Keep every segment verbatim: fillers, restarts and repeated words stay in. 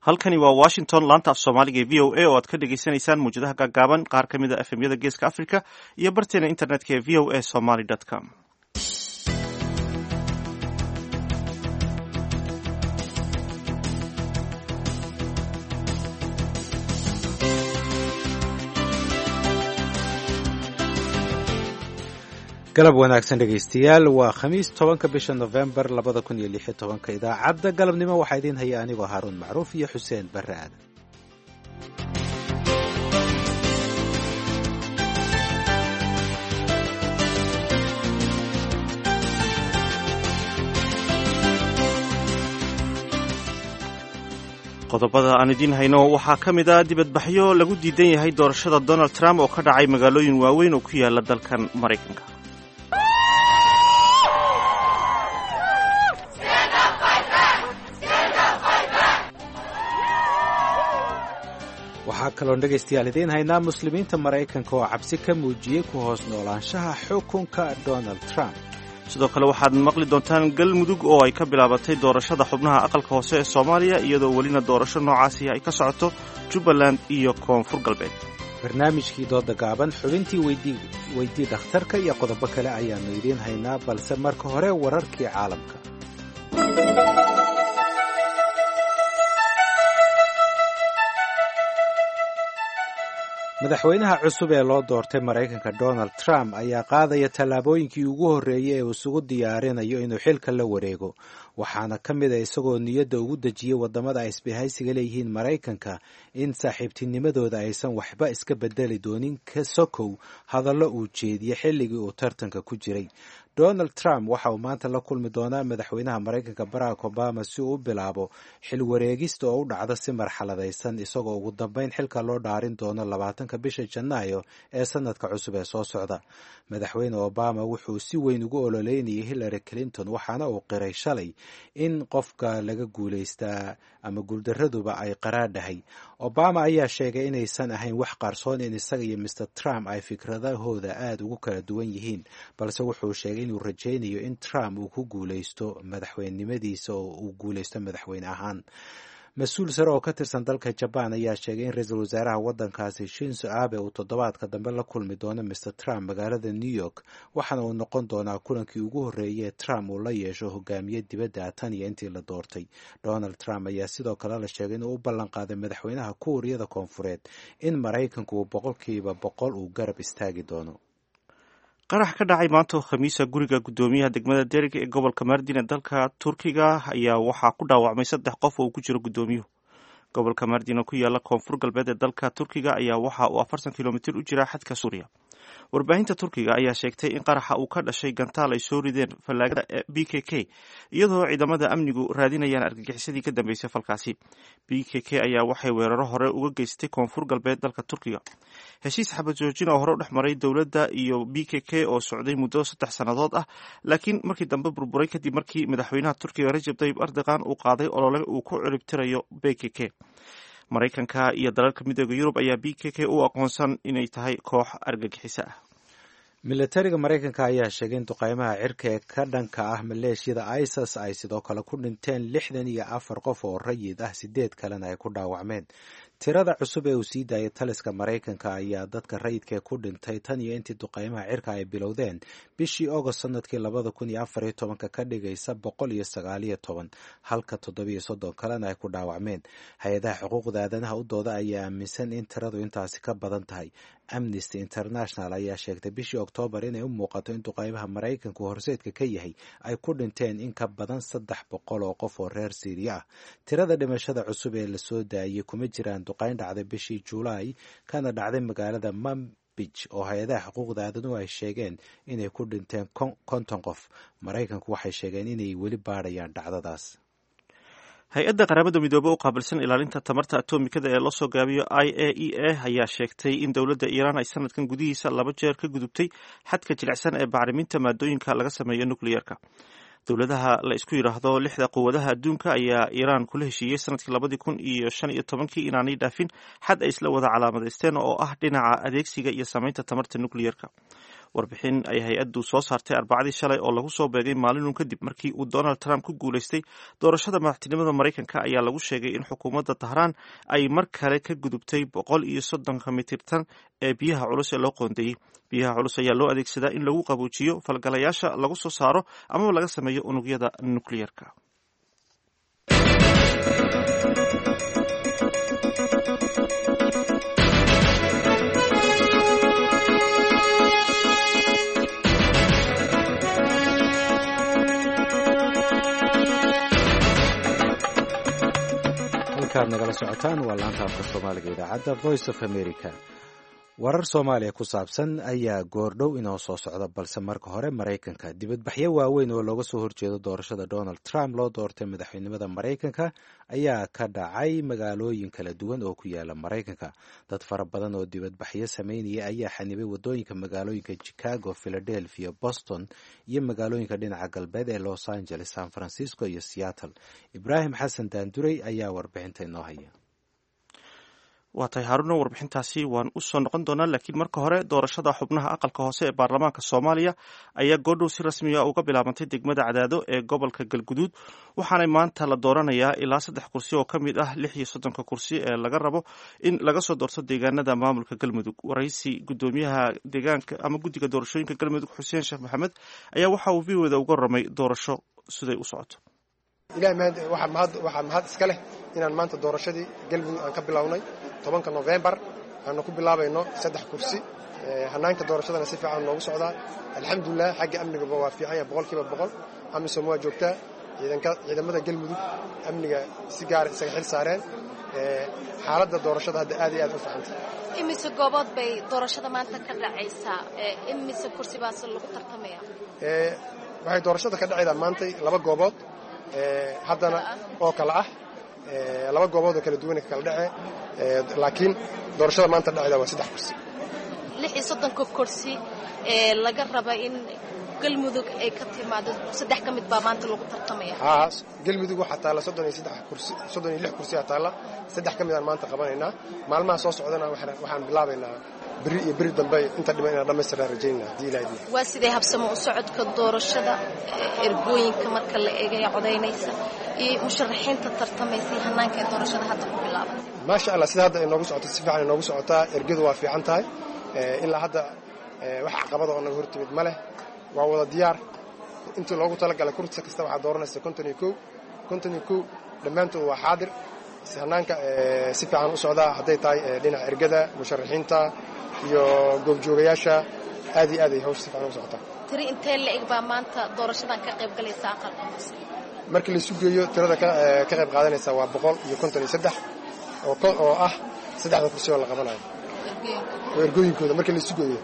halkani waa washington laanta af soomaaliga ee v o a oo aad ka dhagaysanaysaan mawjadaha gaagaaban qaar ka mid a efemyada geeska africa iyo barteena internetka ee v o a somaly com. galab wanaagsan dhegaystayaal waa khamiis tobanka bisha nofembar labada kun iyo lix iyo tobanka idaacadda galabnimo waxaa idiin haya anigoo haaruun macruuf iyo xuseen barre aadan. qodobada aan idiin hayno waxaa ka mid a dibadbaxyo lagu diidan yahay doorashada donald trump oo ka dhacay magaalooyin waaweyn oo ku yaala dalkan maraykanka. waxaa kaloon dhegaystayaal idiin haynaa muslimiinta maraykanka oo cabsi ka muujiyey ku hoos noolaanshaha xukunka donald trump. sidoo kale waxaad maqli doontaan galmudug oo ay ka bilaabatay doorashada xubnaha aqalka hoose ee soomaaliya iyadoo welina doorasho noocaasi ay ka socoto jubbaland iyo koonfur galbeed. barnaamijkii dooda gaaban xubintii weydii dhakhtarka iyo qodobo kale ayaannu idiin haynaa balse marka hore wararkii caalamka. madaxweynaha cusub ee loo doortay maraykanka donald trump ayaa qaadaya tallaabooyinkii ugu horreeyey ee uu isugu diyaarinayo inuu xilka la wareego waxaana ka mid a isagoo niyadda ugu dejiyey waddamada ay isbahaysiga leeyihiin maraykanka in saaxiibtinimadooda aysan waxba iska bedeli doonin ka sokow hadallo uu jeediyey xilligii uu tartanka ku jiray. donald trump waxa uu maanta la kulmi doonaa madaxweynaha maraykanka barack obama si uu u bilaabo xil wareegista oo u dhacda si marxaladaysan isagoo ugu dambeyn xilka loo dhaarin doono labaatanka bisha janaayo ee sanadka cusub ee soo socda. madaxweyne obama wuxuu si weyn ugu ololeynayay hillary clinton waxaana uu qiray shalay in qofka laga guulaystaa ama guuldaraduba ay qaraadhahay. obama ayaa sheegay inaysan ahayn wax qarsoon in isaga iyo mister trump ay fikradahooda aada ugu kala duwan yihiin balse wuxuu sheegay inuu rajaynayo in trump uu ku guulaysto madaxweynenimadiisa oo uu guulaysto madaxweyne ahaan. mas-uul sare oo ka tirsan dalka jabaan ayaa sheegay in ra-iisul wasaaraha waddankaasi shinzo abe uu toddobaadka dambe la kulmi doono mister trump magaalada new york waxaana uu noqon doonaa kulankii ugu horreeyay ee trump uu la yeesho hogaamiye dibadda tan iyo intii la doortay. donald trump ayaa sidoo kale la sheegay inuu u ballan qaaday madaxweynaha kuuriyada koonfureed in maraykanku uu boqolkiiba boqol uu garab istaagi doono. qarax ka dhacay maanta oo khamiisa guriga guddoomiyaha degmada derig ee gobolka mardin ee dalka turkiga ayaa waxaa ku dhaawacmay saddex qof oo uu ku jiro guddoomiyuhu. gobolka mardin oo ku yaala koonfur galbeed ee dalka turkiga ayaa waxa uu afartan kilomitir u jiraa xadka suuriya. warbaahinta turkiga ayaa sheegtay in qaraxa uu ka dhashay gantaal ay soo rideen fallaagada b k k iyadoo ciidamada amnigu raadinayaan argagixisadii ka dambeysay falkaasi. b k k ayaa waxay weeraro hore uga geystay koonfur galbeed dalka turkiga. heshiis xabad joojin oo hore u dhex maray dowladda iyo b k k oo socday muddo saddex sannadood ah laakiin markii dambe burburay kadib markii madaxweynaha turkiga rajab tayyib erdogan uu qaaday olole uu ku ciribtirayo b k k. maraykanka iyo dalalka midooda yurub ayaa b k k u aqoonsan inay tahay koox argagixiso ah. militariga maraykanka ayaa sheegay in duqaymaha cirka ee ka dhanka ah maleeshiyada isis ay sidoo kale ku dhinteen lixdan iyo afar qof oo rayid ah sideed kalena ay ku dhaawacmeen. tirada cusub ee uu sii daayay taliska maraykanka ayaa dadka rayidkae ku dhintay tan iyo intii duqaymaha cirka ay bilowdeen bishii agost sanadkii labada kun iyo afar iyo tobanka ka dhigaysa boqol iyo sagaal iyo toban halka toddobiyo soddon kalena ay ku dhaawacmeen. hay-adaha xuquuqda aadanaha u dooda ayaa aaminsan in tiradu intaasi ka badan tahay. amnesty international ayaa sheegtay bishii oktoobar inay u muuqato in duqaymaha maraykanku horseedka ka yahay ay ku dhinteen in ka badan saddex boqol oo qof oo reer siiriya ah. tirada dhimashada cusub ee lasoo daayey kuma jiraan duqayn dhacday bishii julaay kana dhacday magaalada manbij oo hay-adaha xuquuqda aadanuhu ay sheegeen inay ku dhinteen konton qof. maraykanku waxay sheegeen inay weli baadhayaan dhacdadaas. hay-adda qaramada midoobe u qaabilsan ilaalinta tamarta atomikada ee loosoo gaabiyo i a e a ayaa sheegtay in dowladda iiraan ay sanadkan gudihiisa laba jeer ka gudubtay xadka jilicsan ee bacriminta maadooyinka laga sameeyo nucliyerka. dowladaha la isku yidhaahdo lixda quwadaha adduunka ayaa iiraan kula heshiiyey sanadkii labadii kun iyo shan iyo tobankii inaanay dhaafin xad ay isla wada calaamadaysteen oo ah dhinaca adeegsiga iyo samaynta tamarta nucliyerka. warbixin ay hay-addu soo saartay arbacadii shalay oo lagu soo beegay maalinun kadib markii uu donald trump ku guulaystay doorashada madaxtinimada maraykanka ayaa lagu sheegay in xukuumadda tahraan ay mar kale ka gudubtay boqol iyo soddonka mitirtan ee biyaha culus ee loo qoondeeyey. biyaha culus ayaa loo adeegsadaa in lagu qabuujiyo falgalayaasha lagu soo saaro amaba laga sameeyo unugyada nukliyerka. halkaad nagala socotaan waa laanta afka soomaaliga idaacadda voice of america. warar soomaaliya ku saabsan ayaa goordhow inoo soo socda, balse marka hore maraykanka. dibadbaxyo waaweyn oo looga soo horjeedo doorashada donald trump loo doortay madaxweynimada maraykanka ayaa ka dhacay magaalooyin kala duwan oo ku yaala maraykanka. dad fara badan oo dibadbaxyo sameynaya ayaa xanibay wadooyinka magaalooyinka chicago, philadelphia, boston iyo magaalooyinka dhinaca galbeed ee los angeles, san francisco iyo seattle. ibraahim xasan daanduray ayaa warbixinta inoo haya. waa tahay haaruna, warbixintaasi waan u soo noqon doonaa, laakiin marka hore doorashada xubnaha aqalka hoose ee baarlamaanka soomaaliya ayaa goordhow si rasmiya uga bilaabantay degmada cadaado ee gobolka galguduud, waxaana maanta la dooranayaa ilaa saddex kursi oo ka mid ah lix iyo soddonka kursi ee laga rabo in laga soo doorto deegaanada maamulka galmudug. waraysi gudoomiyaha deegaanka ama guddiga doorashooyinka galmudug xuseen sheekh maxamed ayaa waxa uu v o da uga warramay doorasho siday u socoto. ilaahay waxaa mahad iska leh inaan maanta doorashadii galmudug aan ka bilownay tobanka November aanu ku bilaabayno saddex kursi. hanaanka doorashadana si fiican noogu socdaa alxamdulilah. xagga amniga waa fiican yahay boqolkiiba boqol. amisom waa joogtaa. ciidanka ciidamada galmudug amniga si gaar isaga xil saareen. xaaladda doorashada hadda aad iyo aad u fiicantay. imise goobood bay doorashada maanta ka dhacaysaa? imise kursi baas lagu tartamaya? ee waxay doorashada ka dhacaydaa maanta laba goobood haddana oo kala ah laba goobood oo kala duwan kala dhace, laakiin doorashada maanta dhacayda waa saddex kursi. lix iyo soddonka kursi ee laga raba in galmudug ay ka timaado saddex ka mid baa maanta lagu tartamaya. haa, galmudug waxaa taala soddon iyo saddex kursi, soddon iyo lix kursi ayaa taala. saddex ka mid aan maanta qabanaynaa. maalmaha soo socdana waxaan bilaabaynaa beri iyo beri dambe inta dhiman inaan dhammaystirnaa rajaynaa haddii ilaahay idmo. waa sidee habsamo u socodka doorashada, ergooyinka marka la eegaya codaynaysa iyo musharaxiinta tartamaysay hanaanka ee doorashada hadda ku bilaaban? maasha allah, sida hadda ay noogu socoto si fiican ay noogu socotaa. ergadu waa fiican tahay. ilaa hadda wax caqabada oo naga hortimid ma leh. waa wada diyaar. intii loogu talagalay kursi kasta waxaa dooranaysa konton iyo kow konton iyo kow dhammaantood waa xaadir. hanaanka si fiican u socdaa hadday tahay dhinaca ergada, musharaxiinta iyo goobjoogayaasha. aad iyo aad ay hawsha si fiican u socotaa. tiri intee la eg baa maanta doorashadan ka qayb galaysa aqalka hoose? markii la isu geeyo tirada ka qayb qaadanaysa waa boqol iyo konton iyo saddex oo ah saddexda kursi oo la qabanayo ergooyinkooda. markii la isu geeyo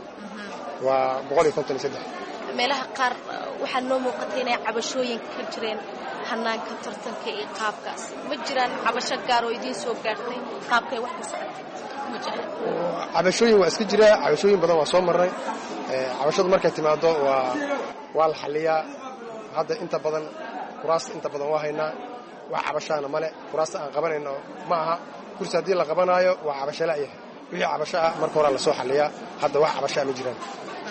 waa boqol iyo konton iyo saddex. meelaha qaar waxaa noo muuqatay inay cabashooyin ka jireen hanaanka tartanka iyo qaabkaas. ma jiraan cabasho gaar oo idiin soo gaartay qaabkay wax ku socotay? ma jiraan cabashooyin. waa iska jira cabashooyin badan waa soo marnay. cabashadu markay timaado waa waa la xalliyaa. hadda inta badan kuraasta inta badan waa haynaa. wax cabashaana male. kuraasta aan qabanayno ma aha kursi haddii la qabanaayo waa cabasho la'yahay. wixii cabasho ah marka hore la soo xalliyaa. hadda wax cabashaa ma jiraan.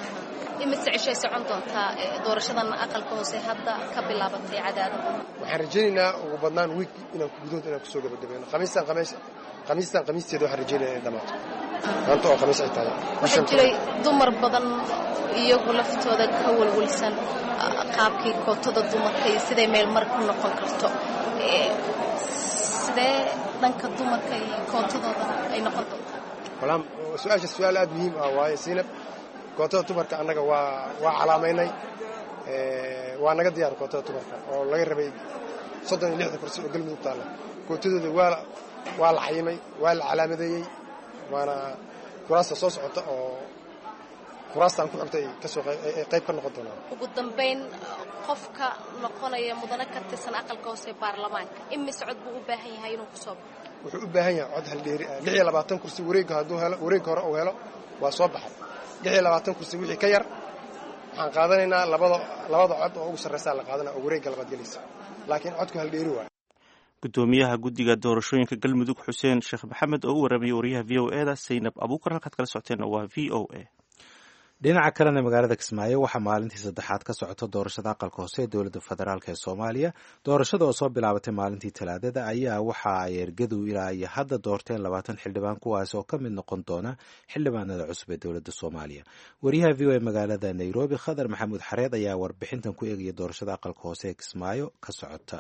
imise cishay socon doontaa doorashadan aqalka hoose hadda ka bilaabatay cadaado? waxaan rajaynaynaa ugu badnaan wiig inaan gudahood inaan kusoo gabagabayno. khamiistan khamiis khamiistan khamiisteeda waxaan rajaynaya inay dhamaato maanta oo khamiis ay tahay. waxaa jiray dumar badan iyagu laftooda ka walwalsan qaabkii kootada dumarka iyo siday meel mar ku noqon karto. sidee dhanka dumarka iyo kootadooda ay noqon doontaa? walaal su-aasha su-aal aad muhiim ah waaye Siinab. kootada dumarka annaga waa waa calaamaynay. waa naga diyaar kootada dumarka oo laga rabay soddon iyo lixda kursi oo galmudug taalla. kootadooda waa waa la xayimay, waa la calaamadeeyey. waana kuraasta soo socota oo kuraastaan ku xigtay ka soo qayb ka noqon doonaan. ugu dambayn qofka noqonaya mudane ka tirsan aqalka hoose ee baarlamaanka imise cod buu u baahan yahay inuu ku soo baxo? wuxuu u baahan yahay cod hal dheeri ah. lix iyo labaatan kursi wareegga hadduu helo, wareegga hore uu helo waa soo baxay. lix iyo labaatan kursi wixii ka yar waxaan qaadanaynaa labada labada cod oo ugu sarreysa la qaadanaa oo wareegga labaad gelaysa. laakiin codku hal dheeri waa. gudoomiyaha guddiga doorashooyinka galmudug xuseen sheekh maxamed oo u warramay wariyaha v o e da Saynab Abuukar. halkaad kala socoteenna waa v o a. dhinaca kalena magaalada Kismaayo waxaa maalintii saddexaad ka socota doorashada aqalka hoose ee dowladda federaalk ee Soomaaliya. Doorashada oo soo bilaabatay maalintii Talaadada ayaa waxa ay ergadu ilaa iyo hadda doorteen labaatan xildhibaan kuwaas oo ka mid noqon doona xildhibaanada cusub ee dowladda Soomaaliya. Wariyaha V O A magaalada Nairobi Khadar Maxamuud Xareed ayaa warbixintan ku eegaya doorashada aqalka hoose ee Kismaayo ka socota.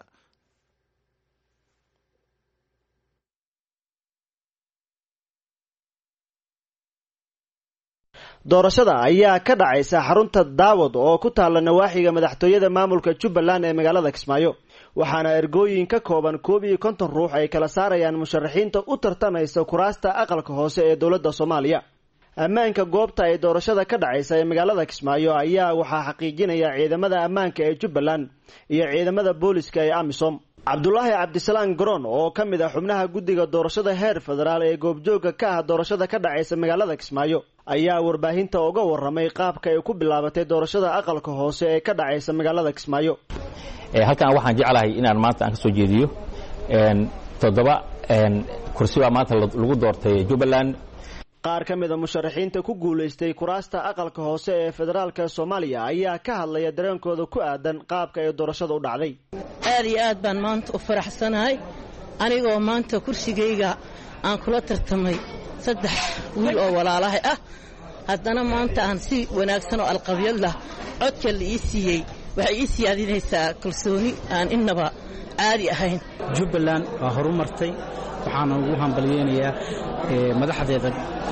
doorashada ayaa ka dhacaysa xarunta daawad oo ku taala nawaaxiga madaxtooyada maamulka Jubbaland ee magaalada Kismaayo waxaana ergooyin ka kooban koob iyo konton ruux ay kala saarayaan musharaxiinta u tartamaysa kuraasta aqalka hoose ee dowladda Soomaaliya. ammaanka goobta ay doorashada ka dhacaysa ee magaalada Kismaayo ayaa waxaa xaqiijinaya ciidamada ammaanka ee Jubbaland iyo ciidamada booliska ee AMISOM. Cabdullaahi Cabdisalaam Garoon oo ka mid ah xubnaha guddiga doorashada heer federaal ee goobjooga ka ah doorashada ka dhacaysa magaalada Kismaayo ayaa warbaahinta uga warramay qaabka ay ku bilaabatay doorashada aqalka hoose ee ka dhacaysa magaalada Kismaayo. ee halkan waxaan jeclahay inaan maanta aan ka soo jeediyo een toddoba een kursi waa maanta lagu doortay Jubbaland. qaar ka mid ah musharaxiinta ku guuleystay kuraasta aqalka hoose ee federaalka Soomaaliya ayaa ka hadlaya dareenkooda ku aadan qaabka ay doorashada u dhacday. aad iyo aad baan maanta u faraxsanahay anigoo maanta kursigayga aan kula tartamay saddex wiil oo walaalahay ah haddana maanta aan si wanaagsan oo alqabyad lah codka la ii siiyey waxay ii siyaadinaysaa kalsooni aan innaba caadi ahayn. Jubbaland waa horumartay waxaan ugu hambalyeeynaya madaxdeeda.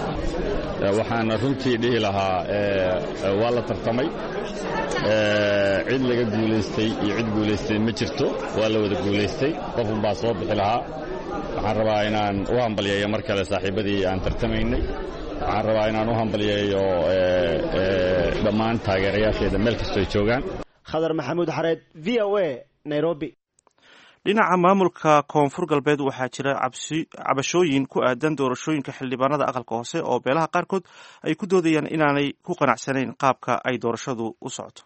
waxaan runtii dhihi lahaa waa la tartamay cid laga guulaystay iyo cid guulaystay ma jirto waa la wada guulaystay qofun baa soo bixi lahaa. waxaan rabaa inaan u hambalyeeyo mar kale saaxiibadii aan tartamaynay. waxaan rabaa inaan u hambalyeeyo dhammaan taageerayaasheeda meel kastoo ay joogaan. Khadar Maxamuud Xareed V O A Nairobi. dhinaca maamulka koonfur galbeed waxaa jira cabashooyin ku aadan doorashooyinka xildhibaanada aqalka hoose oo beelaha qaarkood ay ku doodayaan inaanay ku qanacsanayn qaabka ay doorashadu u socoto.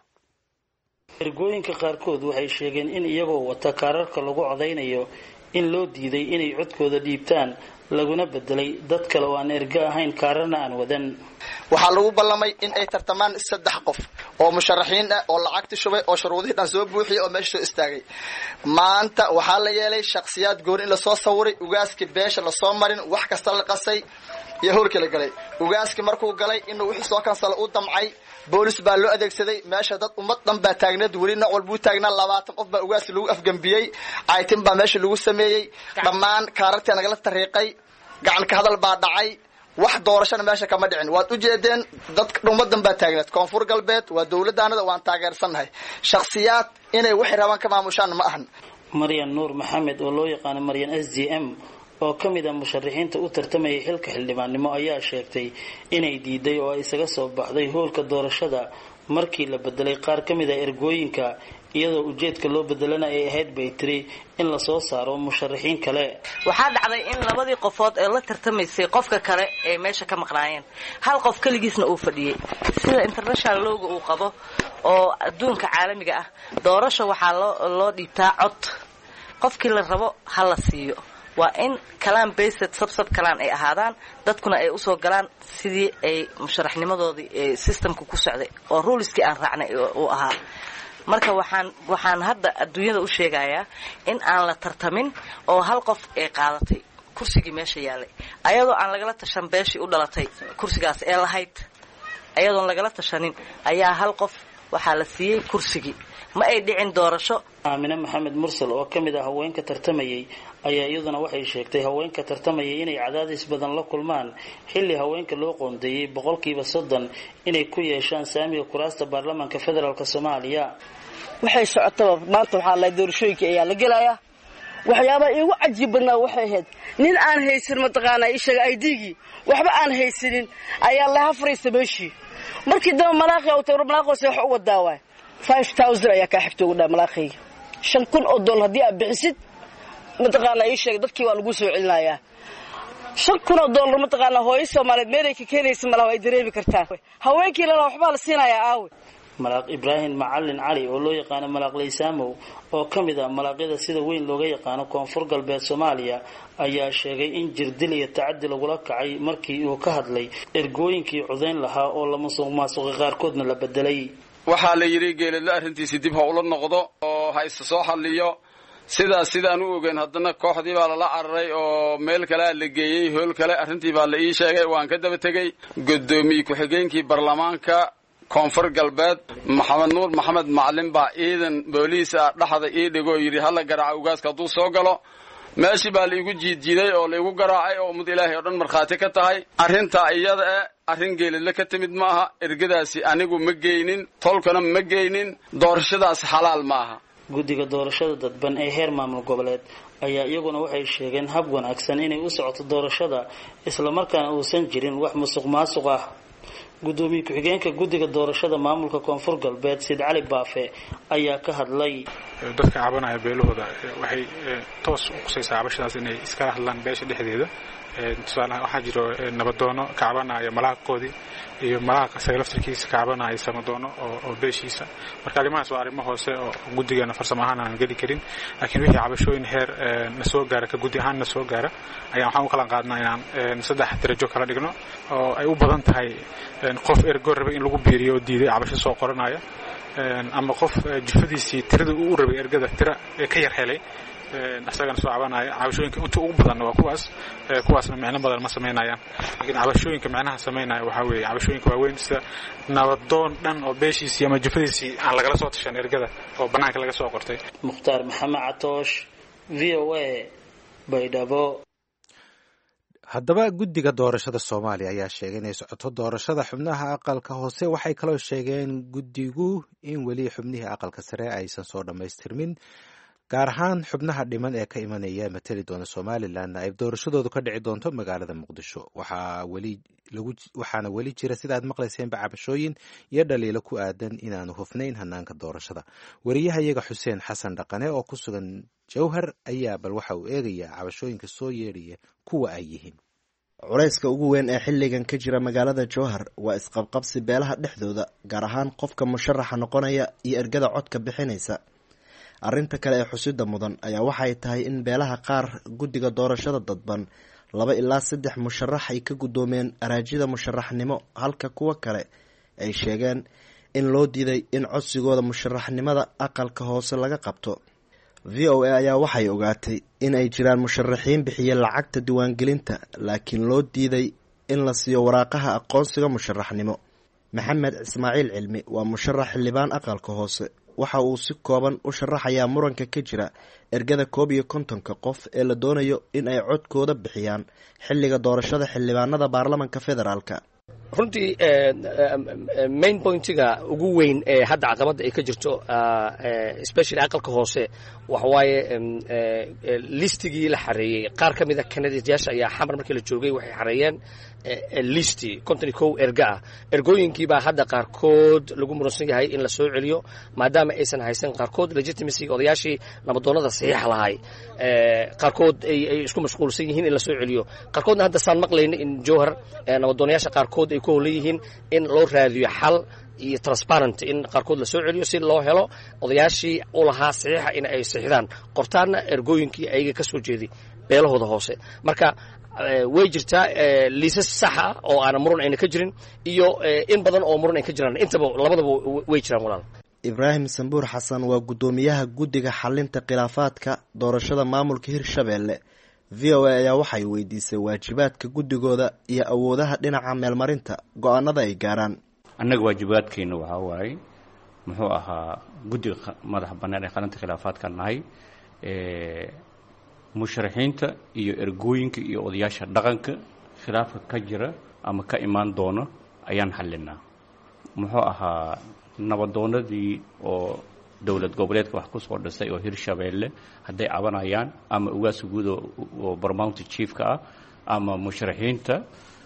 ergooyinka qaarkood waxay sheegeen in iyagoo wata kaararka lagu codaynayo in loo diiday inay codkooda dhiibtaan laguna bedelay dad kale oo aan erga ahayn kaararna aan wadan. waxaa lagu ballamay in ay tartamaan saddex qof oo musharaxiin ah oo lacagti shubay oo shuruudihii dhan soo buuxiyay oo meesha soo istaagay. maanta waxaa la yeelay shakhsiyaad gooni in lasoo sawiray ugaaskii beesha lasoo marin wax kasta la qasay iyo howlkii la galay. ugaaskii markuu galay inuu wixii soo kansala u damcay boolis baa loo adeegsaday. meesha dad ummad dhan baa taagneed weli nooc walbuu taagnaa labaatan qof baa ugaasi lagu afgambiyey. caytin baa meesha lagu sameeyey dhammaan kaarartii nagala tariiqay gacan ka hadal baa dhacay. wax doorashana meesha kama dhicin. waad u jeedeen dadka ummadan baa taagneed. koonfur galbeed waa dowladaanada waan taageersannahay. shakhsiyaad inay waxay rabaan ka maamushaan ma ahan. Maryan Nuur Maxamed oo loo yaqaan Maryan S D M oo ka mid ah musharaxiinta u tartamaya xilka xildhibaannimo ayaa sheegtay inay diiday oo ay isaga soo baxday howlka doorashada markii la bedelay qaar ka mid ah ergooyinka iyadoo ujeedka loo bedelana ay ahayd bay tiri in la soo saaro musharaxiin kale. waxaa dhacday in labadii qofood ee la tartamaysay qofka kale ay meesha ka maqnaayeen hal qof kaligiisna uu fadhiyay sida international looga uu qabo oo adduunka caalamiga ah. doorasho waxaa loo loo dhiibtaa cod qofkii la rabo ha la siiyo. waa in kalaan based sabsab kalaan ay ahaadaan dadkuna ay usoo galaan sidii ay musharaxnimadoodii ee systemka ku socday oo ruleski aan raacnay uu ahaa. marka waxaan waxaan hadda adduunyada u sheegayaa in aan la tartamin oo hal qof ay qaadatay kursigii meesha yaalay ayadoo aan lagala tashan beeshii u dhalatay kursigaas ee lahayd ayadoon lagala tashanin ayaa hal qof waxaa la siiyey kursigii. ma ay dhicin doorasho. Aamina Maxamed Mursal oo ka mid ah haweenka tartamayay ayaa iyaduna waxay sheegtay haweenka tartamayay inay cadaadis badan la kulmaan xilli haweenka loo qoondeeyay boqolkiiba soddon inay ku yeeshaan saamiga kuraasta baarlamaanka federaalka Soomaaliya. waxay socotaa maanta waxaa la doorashooyinka ayaa la gelayaa. waxyaaba iigu cajiib badnaa waxay ahayd nin aan haysan mataqaanaa ishaga I D-gii waxba aan haysanin ayaa la hafraysa meeshii. markii daba malaaqi oo tawro malaaqoose wax u wadaa waay five thousand ayaa ka xigtay ugu dhaa malaaqayga shan kun oo dollar haddii aad bixisid mataqaanaa ii sheegay dadkii waa lagu soo celinayaa. shan kun oo dollar mataqaanaa hooyo Soomaaliyeed meelay ka keenaysa malaha ay dareemi kartaa. haweenkii lana waxbaa la siinayaa aawe malaaq ibraahim macalin cali oo loo yaqaano malaaq laysaamow oo ka mid ah malaaqyada sida weyn looga yaqaano koonfur galbeed soomaaliya ayaa sheegay in jirdil iyo tacadi lagula kacay markii uu ka hadlay ergooyinkii codayn lahaa oo la musuq maasuqay qaarkoodna la bedelay. waxaa la yidhi geeladle arrintiisi dib ha ula noqdo oo ha isa soo xalliyo sidaas sidaan u ogeyn haddana kooxdii baa lala cararay oo meel kalea la geeyey hool kale arrintii baa la ii sheegay waan ka daba tegey guddoomiye ku-xigeenkii baarlamaanka koonfur galbeed maxamed nuur maxamed macalin baa ciidan booliis ah dhexda ii dhigoo yidhi hala garaaca ugaaska hadduu soo galo meeshii baa laigu jiidjiiday oo laigu garaacay oo ummad ilaahay oo dhan markhaati ka tahay arrintaa iyada eh arrin geeladle ka timid ma aha ergadaasi anigu ma geynin tolkana ma geynin doorashadaas xalaal ma aha. guddiga doorashada dadban ee heer maamul goboleed ayaa iyaguna waxay sheegeen hab wanaagsan inay u socoto doorashada islamarkaana uusan jirin wax musuq maasuq ah. gudoomiye ku-xigeenka guddiga doorashada maamulka koonfur galbeed Sid Cali Baafe ayaa ka hadlay. dadka cabanaya beelahooda waxay toos u qusaysaa cabashadaas inay iskala hadlaan beesha dhexdeeda. tusaale waxaa jiro nabadoono ka cabanaya malaaqoodii iyo malaaqa isaga laftirkiisa ka cabanaya samadoono oo beeshiisa. marka arrimahaas waa arrimo hoose oo guddigeena farsamo ahaan aan geli karin, laakiin wixii cabashooyin heer na soo gaara ka guddi ahaan na soo gaara ayaan waxaan u kala qaadnaa inaan saddex darajo kala dhigno oo ay u badan tahay qof ergo rabay in lagu biiriyo oo diiday cabasho soo qoranaya, ama qof jufadiisii tirada uu rabay ergada tira ka yar helay asagana soo cabanaya. cabashooyinka inta ugu badan waa kuwaas kuwaasna micno badan ma sameynayaan, laakiin cabashooyinka micnaha sameynaya waxaa weeye cabashooyinka waaweyn sida nabadoon dhan oo beeshiisii ama jufadiisii aan lagala soo tashan ergada oo bannaanka laga soo qortay. mukhtaar maxamed catoosh, v o a, baydhabo. haddaba guddiga doorashada soomaaliya ayaa sheegay inay socoto doorashada xubnaha aqalka hoose. waxay kaloo sheegeen guddigu in weli xubnihii aqalka sare aysan soo dhammaystirmin, gaar ahaan xubnaha dhiman ee ka imanaya matali doona somalilanna ay doorashadoodu ka dhici doonto magaalada muqdisho. waxaana weli jira sidaad maqlayseenba cabashooyin iyo dhaliilo ku aadan inaanu hufnayn hanaanka doorashada. wariyahayaga xuseen xasan dhaqane oo ku sugan jowhar ayaa bal waxa uu eegayaa cabashooyinka soo yeedhaya kuwa ay yihiin. culayska ugu weyn ee xilligan ka jira magaalada jowhar waa isqabqabsi beelaha dhexdooda, gaar ahaan qofka musharaxa noqonaya iyo ergada codka bixinaysa. arrinta kale ee xusida mudan ayaa waxay tahay in beelaha qaar guddiga doorashada dadban laba ilaa saddex musharax ay ka guddoomeen araajida musharaxnimo, halka kuwa kale ay sheegeen in loo diiday in codsigooda musharaxnimada aqalka hoose laga qabto. v o a ayaa waxay ogaatay in ay jiraan musharaxiin bixiya lacagta diiwaangelinta, laakiin loo diiday in la siiyo waraaqaha aqoonsiga musharaxnimo. maxamed ismaaciil cilmi waa musharax xildhibaan aqalka hoose. waxa uu si kooban u sharaxayaa muranka ka jira ergada koob iyo kontonka qof ee la doonayo in ay codkooda bixiyaan xilliga doorashada xildhibaanada baarlamanka federaalka. runtii main pointiga ugu weyn ee hadda caqabadda ay ka jirto especially aqalka hoose waxawaaye listigii la xareeyey. qaar ka mid a kanadiyaasha ayaa xamar markii la joogay waxay xareeyeen listi konton iyo kow erga ah. ergooyinkiibaa hadda qaarkood lagu muransan yahay in la soo celiyo maadaama aysan haysan qaarkood legitimacy odayaashii nabadoonada saxiixa lahay. qaarkood ay isku mashquulsan yihiin in la soo celiyo. qaarkoodna hadda saan maqlayna in jowhar nabadoonayaasha qaarkood ay ku howlan yihiin in loo raadiyo xal iyo transparent in qaarkood la soo celiyo si loo helo odayaashii u lahaa saxiixa in ay saxiixdaan qortaanna ergooyinkii ayaga ka soo jeeday beelahooda hoose. marka way jirtaa liisas saxa oo aan muran ayna ka jirin iyo in badan oo muran ay ka jiraan, intaba labadaba way jiraan walaal. ibraahim sambuur xasan waa guddoomiyaha guddiga xalinta khilaafaadka doorashada maamulka hirshabeelle. v o a ayaa waxay weydiisay waajibaadka guddigooda iyo awoodaha dhinaca meelmarinta go-aanada ay gaaraan. annaga waajibaadkeena waxaa waaye muxuu ahaa guddiga madaxa bannaan ee xalinta khilaafaadka nahay, musharaxiinta iyo ergooyinka iyo odayaasha dhaqanka khilaafka ka jira ama ka imaan doona ayaan xallinaa. muxuu ahaa nabadoonadii oo dowlad goboleedka wax ku soo dhisay oo hirshabeelle hadday cabanayaan ama ugaas guud oo barmounty chiefka ah ama musharaxiinta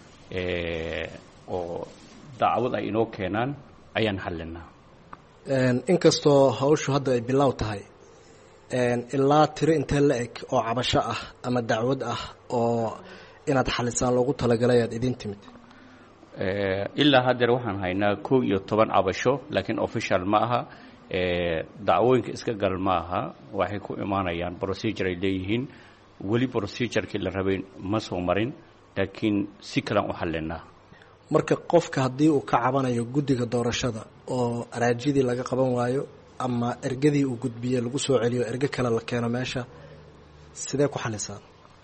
oo dacwad ay inoo keenaan ayaan xallinaa. inkastoo hawshu hadda ay bilow tahay, ilaa tiro intee la eg oo cabasho ah ama dacwad ah oo inaad xalisaan loogu talagalay aad idin timid? ilaa haddeer waxaan haynaa kow iyo toban cabasho laakiin official ma aha dacwooyinka iska gal ma aha waxay ku imaanayaan procedure ay leeyihiin weli procedurkii la rabay ma soo marin laakiin si kalan u xallinaa marka qofka haddii uu ka cabanayo guddiga doorashada oo araajidii laga qaban waayo ama ergadii uu gudbiye lagu soo celiyo erge kale la keeno meesha sidee ku xalisaan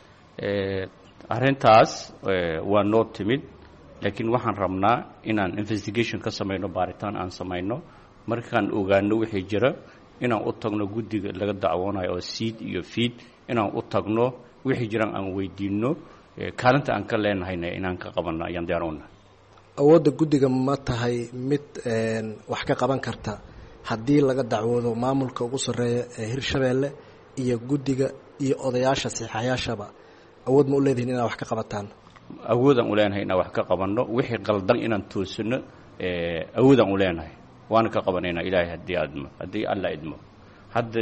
arrintaas waa noo timid laakiin waxaan rabnaa inaan investigation ka samayno baaritaan aan samayno markaan ogaano wixii jira inaan u tagno guddiga laga dacwoonayo oo seed iyo feed inaan u tagno wixii jiraan aan weydiino kaalinta aan ka leenahayna inaan ka qabanno ayaan diyaarowna awoodda guddiga ma tahay mid wax ka qaban karta haddii laga dacwoodo maamulka ugu sarreeya ee hirshabeelle iyo guddiga iyo odayaasha saxiixayaashaba awood ma u leedihin inaad wax ka qabataan awoodaan u leenahay inaan wax ka qabanno wixii qaldan inaan toosino awoodaan u leenahay waana ka qabanaynaa ilaahay haddii admo haddii alla idmo hadda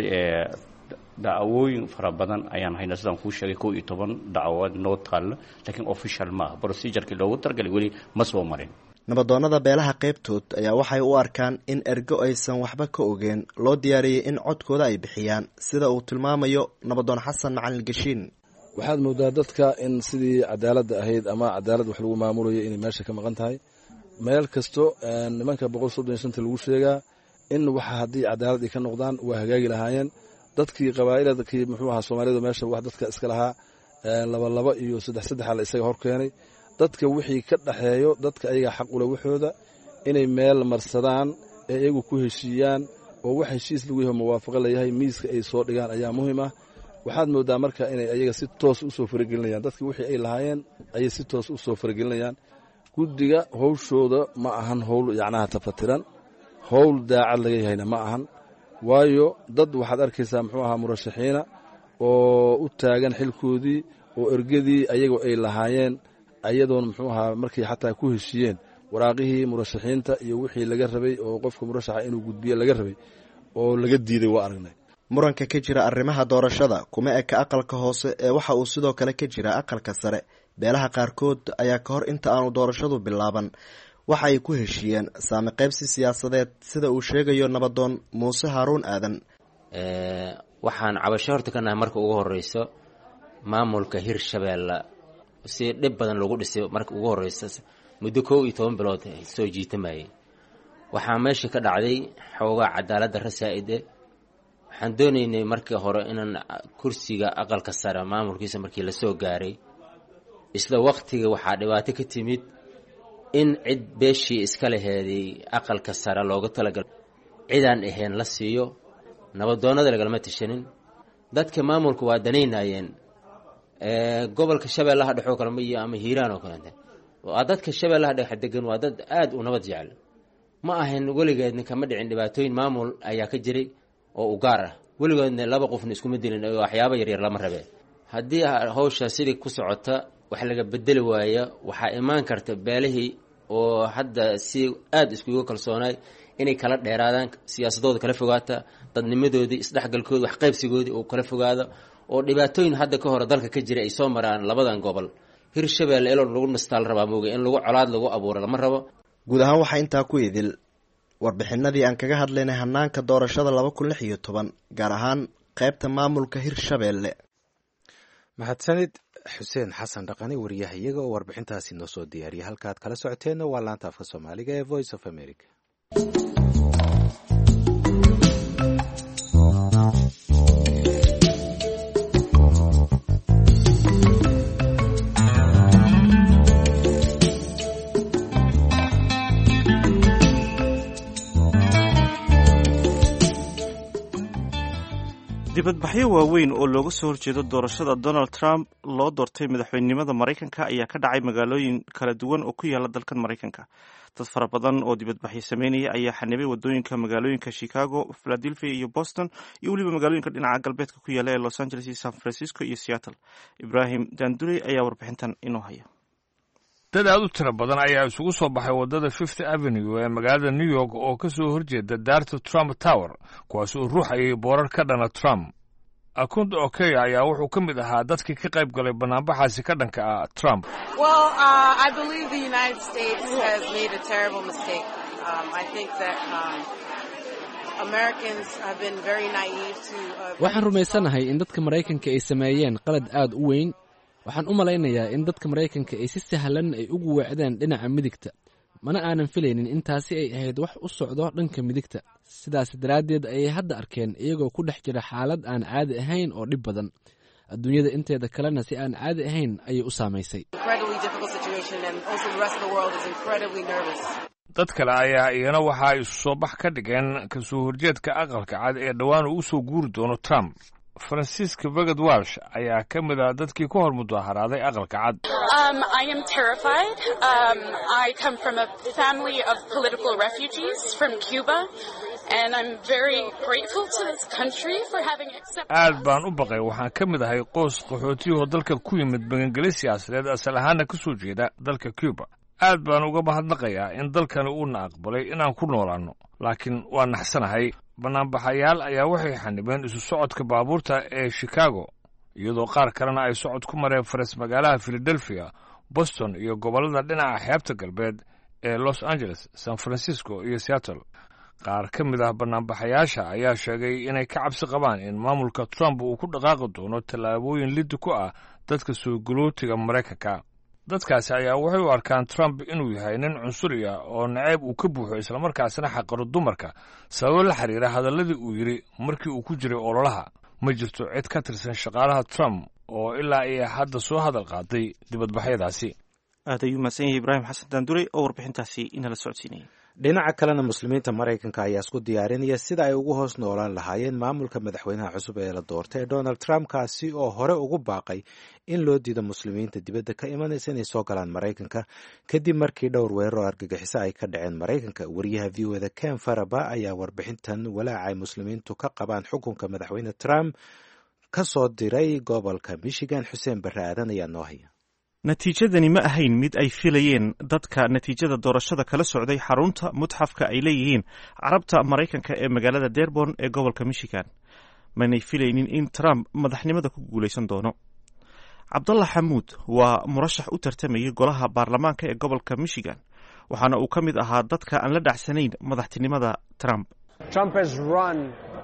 dacwooyin fara badan ayaan haynaa sidaan kuu sheegay kow iyo toban dacwood noo taalla laakiin official maaha procedurkii loogu targalay weli ma soo marin nabadoonnada beelaha qaybtood ayaa waxay u arkaan in ergo aysan waxba ka ogeen loo diyaariyey in codkooda ay bixiyaan sida uu tilmaamayo nabadoon xasan macalin gashiin waxaad moodaa dadka in sidii cadaaladda ahayd ama cadaalad wax lagu maamulayo inay meesha ka maqan tahay meel kasto nimanka boqol soddon iyo shanta lagu sheegaa in waxa haddii cadaalad ay ka noqdaan waa hagaagi lahaayeen dadkii qabaa'iladkii muxuu ahaa soomaalidu meesha wax dadka iska lahaa laba laba iyo saddex saddexa la isaga hor keenay dadka wixii ka dhaxeeyo dadka ayaga xaq ule waxooda inay meel marsadaan ee iyagu ku heshiiyaan oo wax heshiis lagu yahay muwaafaqo layahay miiska ay soo dhigaan ayaa muhiim ah waxaad moodaa marka inay ayaga si toos u soo faragelinayaan dadkii wixii ay lahaayeen ayay si toos u soo faragelinayaan guddiga howshooda ma ahan howl yacnaha tafatiran howl daacad laga yahayna ma ahan waayo dad waxaad arkaysaa muxuu ahaa murashaxiina oo u taagan xilkoodii oo ergadii ayagoo ay lahaayeen ayadoon muxuu ahaa markay xataa ku heshiiyeen waraaqihii murashaxiinta iyo wixii laga rabay oo qofka murashaxa inuu gudbiyo laga rabay oo laga diiday waa aragnay muranka ka jira arrimaha doorashada kuma eka aqalka hoose ee waxa uu sidoo kale ka jira aqalka sare beelaha qaarkood ayaa ka hor inta aanu doorashadu bilaaban waxa ay ku heshiiyeen saami qaybsi siyaasadeed sida uu sheegayo nabadoon muuse haaruun aadan waxaan cabasho horta ka nahay marka ugu horeyso maamulka hirshabeelle si dhib badan lagu dhisay marka ugu horeysa muddo kow iyo toban bilood soo jiitamayay waxaa meesha ka dhacday xoogaa cadaaladda rasaa'ide waxaan doonaynay markii hore inaan kursiga aqalka sare maamulkiisa markii la soo gaaray isla waqtiga waxaa dhibaato ka timid in cid beeshii iska laheeday aqalka sare looga talagalay cidaan ahayn la siiyo nabadoonnada lagalama tashanin dadka maamulka waa danaynayeen gobolka shabeellaha dhexoo kale iyo ama hiiraan oo kalente waa dadka shabeellaha dhexe degan waa dad aad u nabad jecel ma ahayn weligeedna kama dhicin dhibaatooyin maamul ayaa ka jiray oo u gaar ah weligoodna laba qofna iskuma dilin waxyaaba yaryar lama rabee haddii hawsha sidii ku socota wax laga bedeli waaya waxaa imaan karta beelihii oo hadda si aad iskugu kalsoonaay inay kala dheeraadaan siyaasadooda kala fogaata dadnimadoodii isdhexgalkoodii wax qaybsigoodii uu kala fogaado oo dhibaatooyin hadda ka hore dalka ka jira ay soo maraan labadan gobol hirshabeelle ilo lagu nastaal rabaa mooga in lagu colaad lagu abuuro lama rabo guud ahaan waxaa intaa ku idil warbixinadii aan kaga hadlaynay hanaanka doorashada laba kun lix iyo toban gaar ahaan qaybta maamulka hirshabeelle mahadsanid xuseen xasan dhaqani wariyaha iyaga oo warbixintaasi noo soo diyaariyay halkaad kala socoteenna waa laanta afka soomaaliga ee voice of america dibadbaxyo waaweyn oo looga soo horjeedo doorashada donald trump loo doortay madaxweynenimada maraykanka ayaa ka dhacay magaalooyin kala duwan oo ku yaala dalkan maraykanka dad fara badan oo dibadbaxyo sameynaya ayaa xanibay wadooyinka magaalooyinka chicago philadelphia iyo boston iyo weliba magaalooyinka dhinaca galbeedka ku yaala ee los angeles iyo san francisco iyo seattle ibrahim dandurey ayaa warbixintan inoo haya dad aad u tiro badan ayaa isugu soo baxay waddada fifth avenue ee magaalada new york oo ka soo horjeeda daarta trump tower kuwaas oo ruuxayay boorar ka dhana trump akunda okeya ayaa wuxuu ka mid ahaa dadkii ka qayb galay banaanbaxaasi ka dhanka ah Trump. Well, uh, I believe the United States has made a terrible mistake. Um, I think that um, Americans have been very naive to uh, waxaan rumaysanahay in dadka Mareykanka ay sameeyeen qalad aad u weyn. Waxaan u malaynayaa in dadka Mareykanka ay si sahlan ay ugu weecdeen dhinaca midigta. Mana aanan filaynin intaasi ay ahayd wax u socdo dhanka midigta. Sidaas daraadeed ayay hadda arkeen iyagoo ku dhex jira xaalad aan caadi ahayn oo dhib badan. Adduunyada inteeda kalena si aan caadi ahayn ayay u saamaysay. dad kale ayaa iyana waxa ay soo bax ka dhigeen ka soo horjeedka aqalka cad ee dhawaan uu soo guuri doono Trump. Francisca Vagad Walsh ayaa ka mid ah dadkii ku hor mudaharaaday aqalka cad. Um, I am terrified. Um, I come from a family of political refugees from Cuba, and I'm very grateful to this country for having accepted. aad baan u baqay waxaan ka mid ahay qoys qaxootiyo dalka ku yimid bangalgali siyaasadeed asal ahaana ka soo jeeda dalka Cuba. aad baan uga mahadnaqayaa in dalkani uu na aqbalay inaan ku noolaano, laakiin waan naxsanahay. banaanbaxayaal ayaa waxay xanibeen isu socodka baabuurta ee Chicago, iyadoo qaar kalena ay socod ku mareen faras magaalaha Philadelphia, Boston iyo gobollada dhinaca xeebta galbeed ee Los Angeles, San Francisco iyo Seattle. qaar ka mid ah banaanbaxayaasha ayaa sheegay inay ka cabsi qabaan in maamulka Trump uu ku dhaqaaqi doono tallaabooyin lid ku ah dadka soo galootiga Mareykanka. dadkaasi ayaa waxay u arkaan Trump inuu yahay nin cunsuri ah oo nacayb uu ka buuxo isla markaasna xaqiro dumarka sabab la xiriira hadalladii uu yiri markii uu ku jiray ololaha. ma jirto cid ka tirsan shaqaalaha Trump oo ilaa ay hadda soo hadal qaaday dibadbaxyadaasi. aad ayuu mahadsan yahay Ibraahim Xasan Daanduray oo warbixintaasi inala socodsiinayay. dhinaca kalena muslimiinta Mareykanka ayaa isku diyaarinaya sida ay ugu hoos noolaan lahaayeen maamulka madaxweynaha cusub ee la doortay ee Donald Trump, kaasi oo hore ugu baaqay in loo diido muslimiinta dibadda ka imanaysa inay soo galaan Mareykanka kadib markii dhowr weerar oo argagixiso ay ka dhaceen Mareykanka. wariyaha V O A Ken Faraba ayaa warbixintan walaacay muslimiintu ka qabaan xukunka madaxweyne Trump ka soo diray gobolka Michigan. Xuseen Barre Aadan ayaa noo haya. natiijadani ma ahayn mid ay filayeen dadka natiijada doorashada kala socday xarunta mutxafka ay leeyihiin carabta Mareykanka ee magaalada Dearborn ee gobolka Michigan. manay filaynin in Trump madaxnimada ku guuleysan doono. Cabdallah Xamuud waa murashax u tartamayay golaha baarlamaanka ee gobolka Michigan, waxaana uu ka mid ahaa dadka aan la dhacsanayn madaxtinimada Trump. Trump has run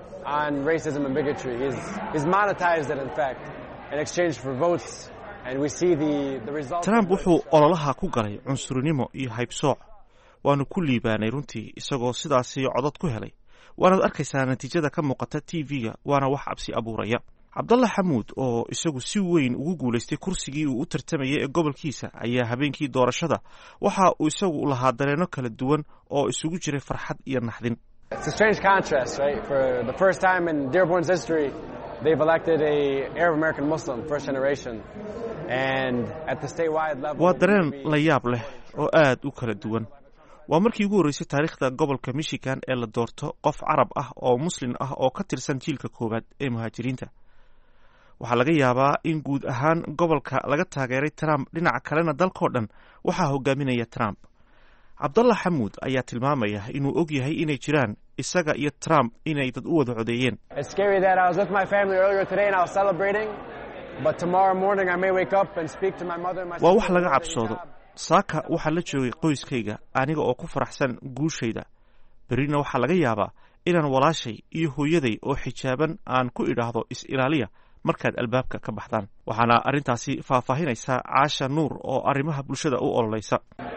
on racism and bigotry. He's, he's monetized it, in fact, in exchange for votes. Trump wuxuu ololaha ku galay cunsurinimo iyo haybsooc, waanu ku liibaanay runtii isagoo sidaasi codad ku helay. waanaad arkaysaa natiijada ka muuqata T V-ga, waana wax cabsi abuuraya. Cabdallah Xamuud oo isagu si weyn ugu guuleystay kursigii uu u tartamayay ee gobolkiisa ayaa habeenkii doorashada waxa uu isagu lahaa dareeno kala duwan oo isugu jiray farxad iyo naxdin. It's a strange contrast, right? For the first time in Dearborn's history, they've elected a Arab American Muslim first generation. waa dareen la yaab leh oo aad u kala duwan. waa markii ugu horreysay taariikhda gobolka Michigan ee la doorto qof carab ah oo muslim ah oo ka tirsan jiilka koowaad ee muhaajiriinta. waxaa laga yaabaa in guud ahaan gobolka laga taageeray Trump, dhinaca kalena dalkoo dhan waxaa hogaaminaya Trump. Cabdallah Xamuud ayaa tilmaamaya inuu og yahay inay jiraan isaga iyo Trump inay dad u wada codeeyeen. waa wax laga cabsoodo. saaka waxaa la joogay qoyskayga aniga oo ku faraxsan guushayda. berrina waxaa laga yaabaa inaan walaashay iyo hooyaday oo xijaaban aan ku idhaahdo is-ilaaliya markaad albaabka ka baxdaan. waxaana arrintaasi faahfaahinaysaa Caasha Nuur oo arrimaha bulshada u ololaysa.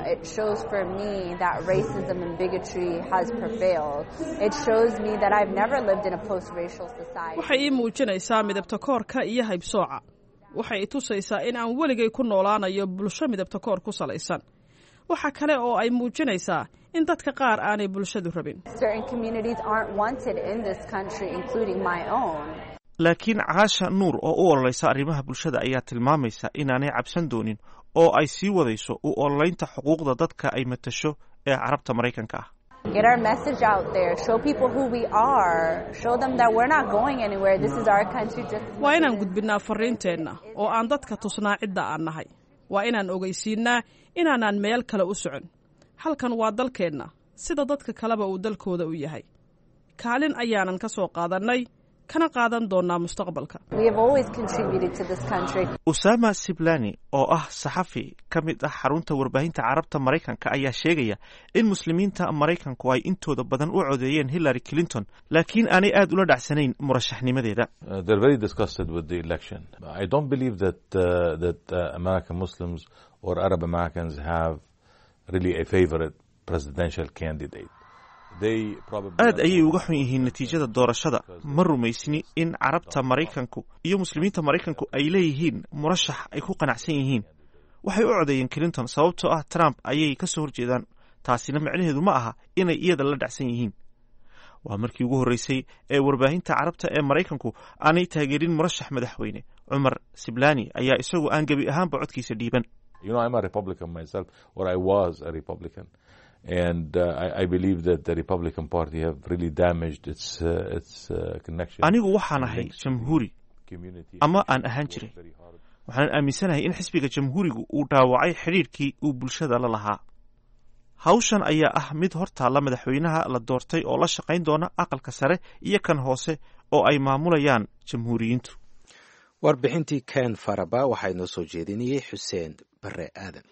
waxay ii muujinaysaa midabta koorka iyo haybsooca. waxay i tusaysaa in aan weligay ku noolaanayo bulsho midabta koor ku salaysan. waxa kale oo ay muujinaysaa in dadka qaar aanay bulshadu rabin. laakiin Caasha Nuur oo u ololaysa arrimaha bulshada ayaa tilmaamaysa inaanay cabsan doonin oo ay sii wadayso u ololaynta xuquuqda dadka ay matasho ee carabta Mareykanka ah. Get our message out there. Show people who we are. Show them that we're not going anywhere. This is our country. Just waa inaan gudbinaa fariinteenna oo aan dadka tusnaa cidda aan nahay. waa inaan ogeysiinaa inaanaan meel kale u socon. halkan waa dalkeenna sida dadka kaleba uu dalkooda u yahay. kaalin ayaanan ka soo qaadannay kana qaadan doonaa mustaqbalka. Usama Siblani oo ah saxafi ka mid ah xarunta warbaahinta carabta Maraykanka ayaa sheegaya in muslimiinta Maraykanku ay intooda badan u codeeyeen Hillary Clinton laakiin aanay aad ula dhacsanayn murashaxnimadeeda. Uh, they're very disgusted with the election. I don't believe that uh, that uh, American Muslims or Arab Americans have really a favorite presidential candidate. aad ayay uga xun yihiin natiijada doorashada. ma rumaysni in carabta Maraykanku iyo muslimiinta Maraykanku ay leeyihiin murashax ay ku qanacsan yihiin. waxay u codeeyeen Clinton sababtoo ah Trump ayay ka soo horjeedaan. taasina macnaheedu ma aha inay iyada la dhacsan yihiin. waa markii ugu horeysay ee warbaahinta carabta ee Maraykanku aanay taageerin murashax madaxweyne. Umar Siblani ayaa isagu aan gabi ahaanba codkiisa dhiiban. You know, I'm a Republican myself, or I was a Republican. And uh, I, I believe that the Republican Party have really damaged its uh, its uh, connection. Anigu waxaan ahay jamhuuri ama aan ahaan jiray. waxaan aaminsanahay in xisbiga jamhuurigu uu dhaawacay xiriirkii uu bulshada la lahaa. hawshan ayaa ah mid hortaalla madaxweynaha la doortay oo la shaqayn doona aqalka sare iyo kan hoose oo ay maamulayaan jamhuuriyiintu. warbixintii Ken Faraba waxaa inoo soo jeedinayay Xuseen Bare Aadan.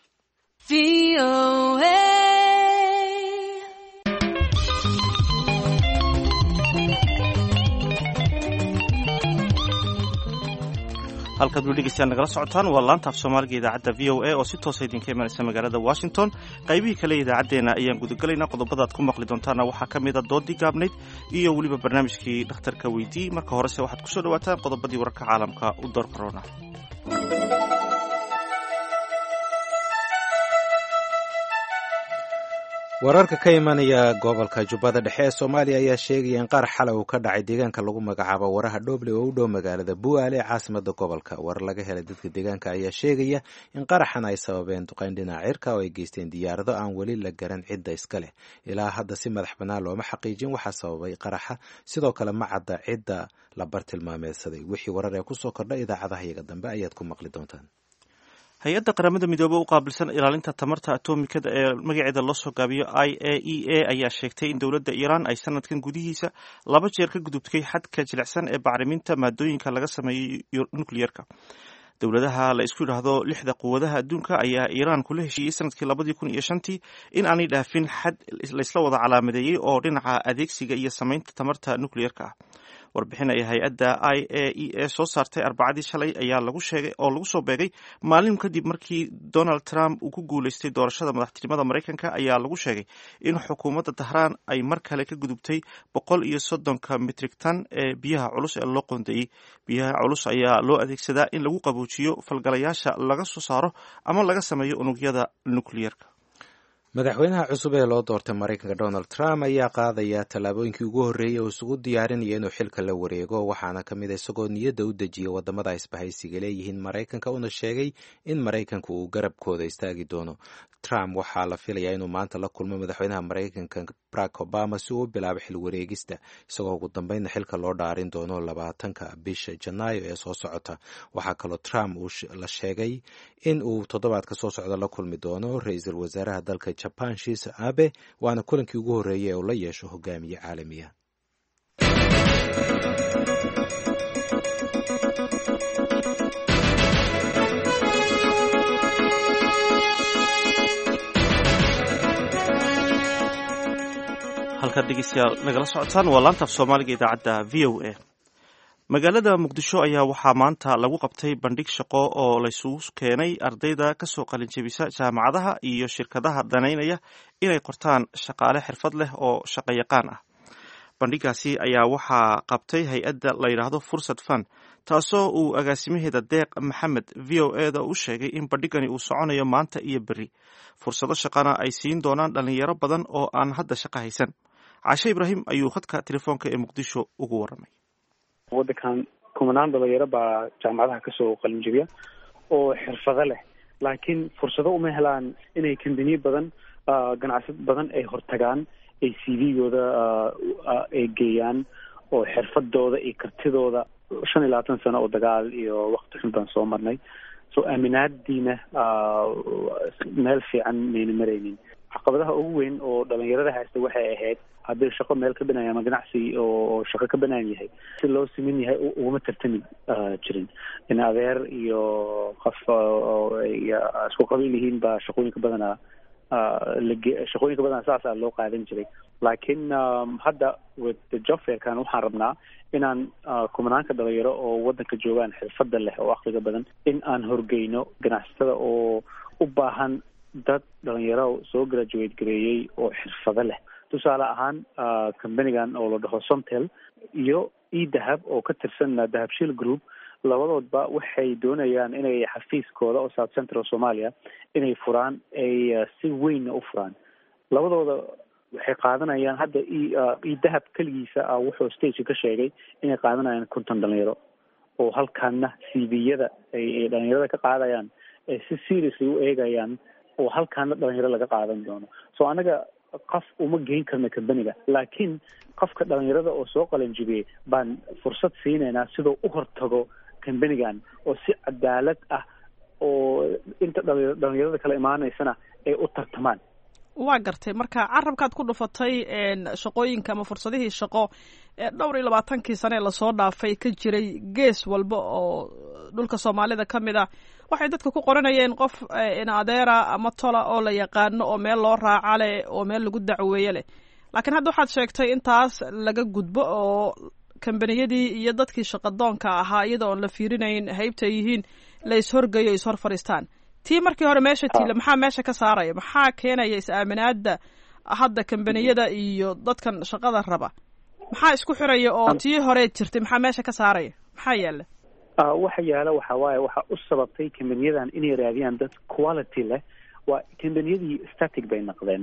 halkaad weli dhegeystayaal nagala socotaan waa laanta af soomaaliga idaacadda v o a oo si toosa idinka imanaysa magaalada Washington. qaybihii kale idaacaddeena ayaan gudagalaynaa. qodobadaad ku maqli doontaana waxaa ka mid a doodii gaabnayd iyo weliba barnaamijkii dhakhtarka weydii. marka horese waxaad kusoo dhawaataan qodobadii wararka caalamka u door corona. wararka ka imanaya gobolka Jubbada Dhexe ee Soomaaliya ayaa sheegaya in qaar xalay uu ka dhacay deegaanka lagu magacaabo Waraha Dhoble oo u dhow magaalada Bu'aale ee caasimadda gobolka. war laga helay dadka deegaanka ayaa sheegaya in qaraxan ay sababeen duqeyn dhinaca cirka oo ay geysteen diyaarado aan weli la garan cidda iska leh. ilaa hadda si madax bannaan looma xaqiijin waxa sababay qaraxa, sidoo kale ma cadda cidda la bartilmaameedsaday. wixii warar ee kusoo kordha idaacadaha iyaga dambe ayaad ku maqli doontaan. hay-adda qaramada midoobey u qaabilsan ilaalinta tamarta atomikada ee magaceeda loo soo gaabiyo I A E A ayaa sheegtay in dowladda Iiraan ay sanadkan gudihiisa laba jeer ka gudubtay xadka jilicsan ee bacriminta maadooyinka laga sameeyo nukliyeerka. dowladaha la isku yidhaahdo lixda quwadaha adduunka ayaa Iiraan kula heshiiyey sanadkii labadii kun iyo shantii in aanay dhaafin xad laysla wada calaamadeeyey oo dhinaca adeegsiga iyo samaynta tamarta nukliyeerka ah. warbixin ay hay-adda I A E A soo saartay arbacadii shalay ayaa lagu sheegay oo lagu soo beegay maalin kadib markii Donald Trump uu ku guuleystay doorashada madaxtinimada Maraykanka ayaa lagu sheegay in xukuumadda Tehran ay mar kale ka gudubtay boqol iyo soddonka metrik tan ee biyaha culus ee loo qoondeeyey. biyaha culus ayaa loo adeegsadaa in lagu qaboojiyo falgalayaasha laga soo saaro ama laga sameeyo unugyada nukliyeerka. madaxweynaha cusub ee loo doortay Maraykanka Donald Trump ayaa qaadaya tallaabooyinkii ugu horreeyay oo isugu diyaarinaya inuu xilka la wareego, waxaana ka mid ah isagoo niyadda u dejiyay wadamada isbahaysiga leeyihiin Maraykanka una sheegay in Maraykanku uu garabkooda istaagi doono. Trump waxaa la filayaa inuu maanta la kulmo madaxweynaha Maraykanka Barack Obama si uu u bilaabo xil wareegista, isagoo ugu dambeynna xilka loo dhaarin doono labaatanka bisha Janaayo ee soo socota. waxaa kaloo Trump uu la sheegay in uu toddobaadka soo socda la kulmi doono ra-iisul wasaaraha dalka Japan Shinzo Abe, waana kulankii ugu horreeyay ee uu la yeesho hogaamiye caalami ah. halkaad dhegeystayaal nagala socotaan waa laanta af soomaaliga idaacadda v o a. magaalada muqdisho ayaa waxaa maanta lagu qabtay bandhig shaqo oo laysugu keenay ardayda kasoo qalinjebisa jaamacadaha iyo shirkadaha danaynaya inay qortaan shaqaale xirfad leh oo shaqo yaqaan ah. bandhigaasi ayaa waxaa qabtay hay-adda la yidhaahdo fursad fund, taasoo uu agaasimaheeda Deeq Maxamed v o a da u sheegay in bandhigani uu soconayo maanta iyo berri, fursado shaqana ay siin doonaan dhalinyaro badan oo aan hadda shaqo haysan. Caashe Ibraahim ayuu khadka telefoonka ee Muqdisho ugu waramay. waddankan kumanaan dhalinyaro baa jaamacadaha kasoo qalinjebiya oo xirfado leh, laakiin fursado uma helaan inay kambaniyo badan ganacsad badan ay hortagaan, ay C V-gooda ay geeyaan oo xirfadooda iyo kartidooda shan iyo labaatan sano oo dagaal iyo waqti xun baan soo marnay, so aaminaadiina meel fiican mayna maraynin. caqabadaha ugu weyn oo dhalinyarada haysta waxay ahayd haddii shaqo meel ka banaan ama ganacsi oo shaqo ka banaan yahay si loo simin yahay uguma tartami jirin in adeer iyo qof isku qabiil yihiin baa shaqooyinka badanaa shaqooyinka badanaa saasaa loo qaadan jiray laakiin hadda with the job fairkan waxaan rabnaa inaan kumanaanka dhalinyaro oo wadanka joogaan xirfada leh oo aqliga badan in aan horgeyno ganacsatada oo u baahan dad dhalinyaro soo graduate gareeyey oo xirfado leh tusaale ahaan companigan oo la dhaho Somtel iyo eDahab oo ka tirsan Dahabshiil Group labadoodba waxay doonayaan inay xafiiskooda oo South Central Somalia inay furaan ay si weyn u furaan labadooda waxay qaadanayaan hadda eDahab kaligiisa wuxuu stage ka sheegay inay qaadanayaan konton dhalinyaro oo halkaana C V-yada ay dhalinyarada ka qaadayaan ay si seriously u eegayaan oo halkaana dhalinyaro laga qaadan doono so anaga qof uma geyn karna companiga laakiin qofka dhalinyarada oo soo qalanjibiyey baan fursad siinaynaa sidoo u hortago companigan oo si cadaalad ah oo inta dhalinyarada kala imaanaysana ay u tartamaan waa gartay marka carabkaad ku dhufatay shaqooyinka ama fursadihii shaqo ee dhowr iyo labaatankii sane ee lasoo dhaafay ka jiray gees walba oo dhulka soomaalida ka mid ah waxay dadka ku qoranayeen qof in adeera ama tola oo la yaqaano oo meel loo raaca leh oo meel lagu dacweeye leh laakiin hadda waxaad sheegtay intaas laga gudbo oo kambaniyadii iyo dadkii shaqadoonka ahaa iyada oon la fiirinayn haybta yihiin la ishorgeeyo ishor fadhiistaan tii markii hore meesha tiila maxaa meesha ka saaraya maxaa keenaya is-aaminaada hadda kambaniyada iyo dadkan shaqada raba maxaa isku xiraya oo tii hore jirtay maxaa meesha ka saaraya maxaa yaala waxa yaala waxa waaye waxa u sababtay kambaniyadan inay raadiyaan dad quality leh waa kambaniyadii static bay noqdeen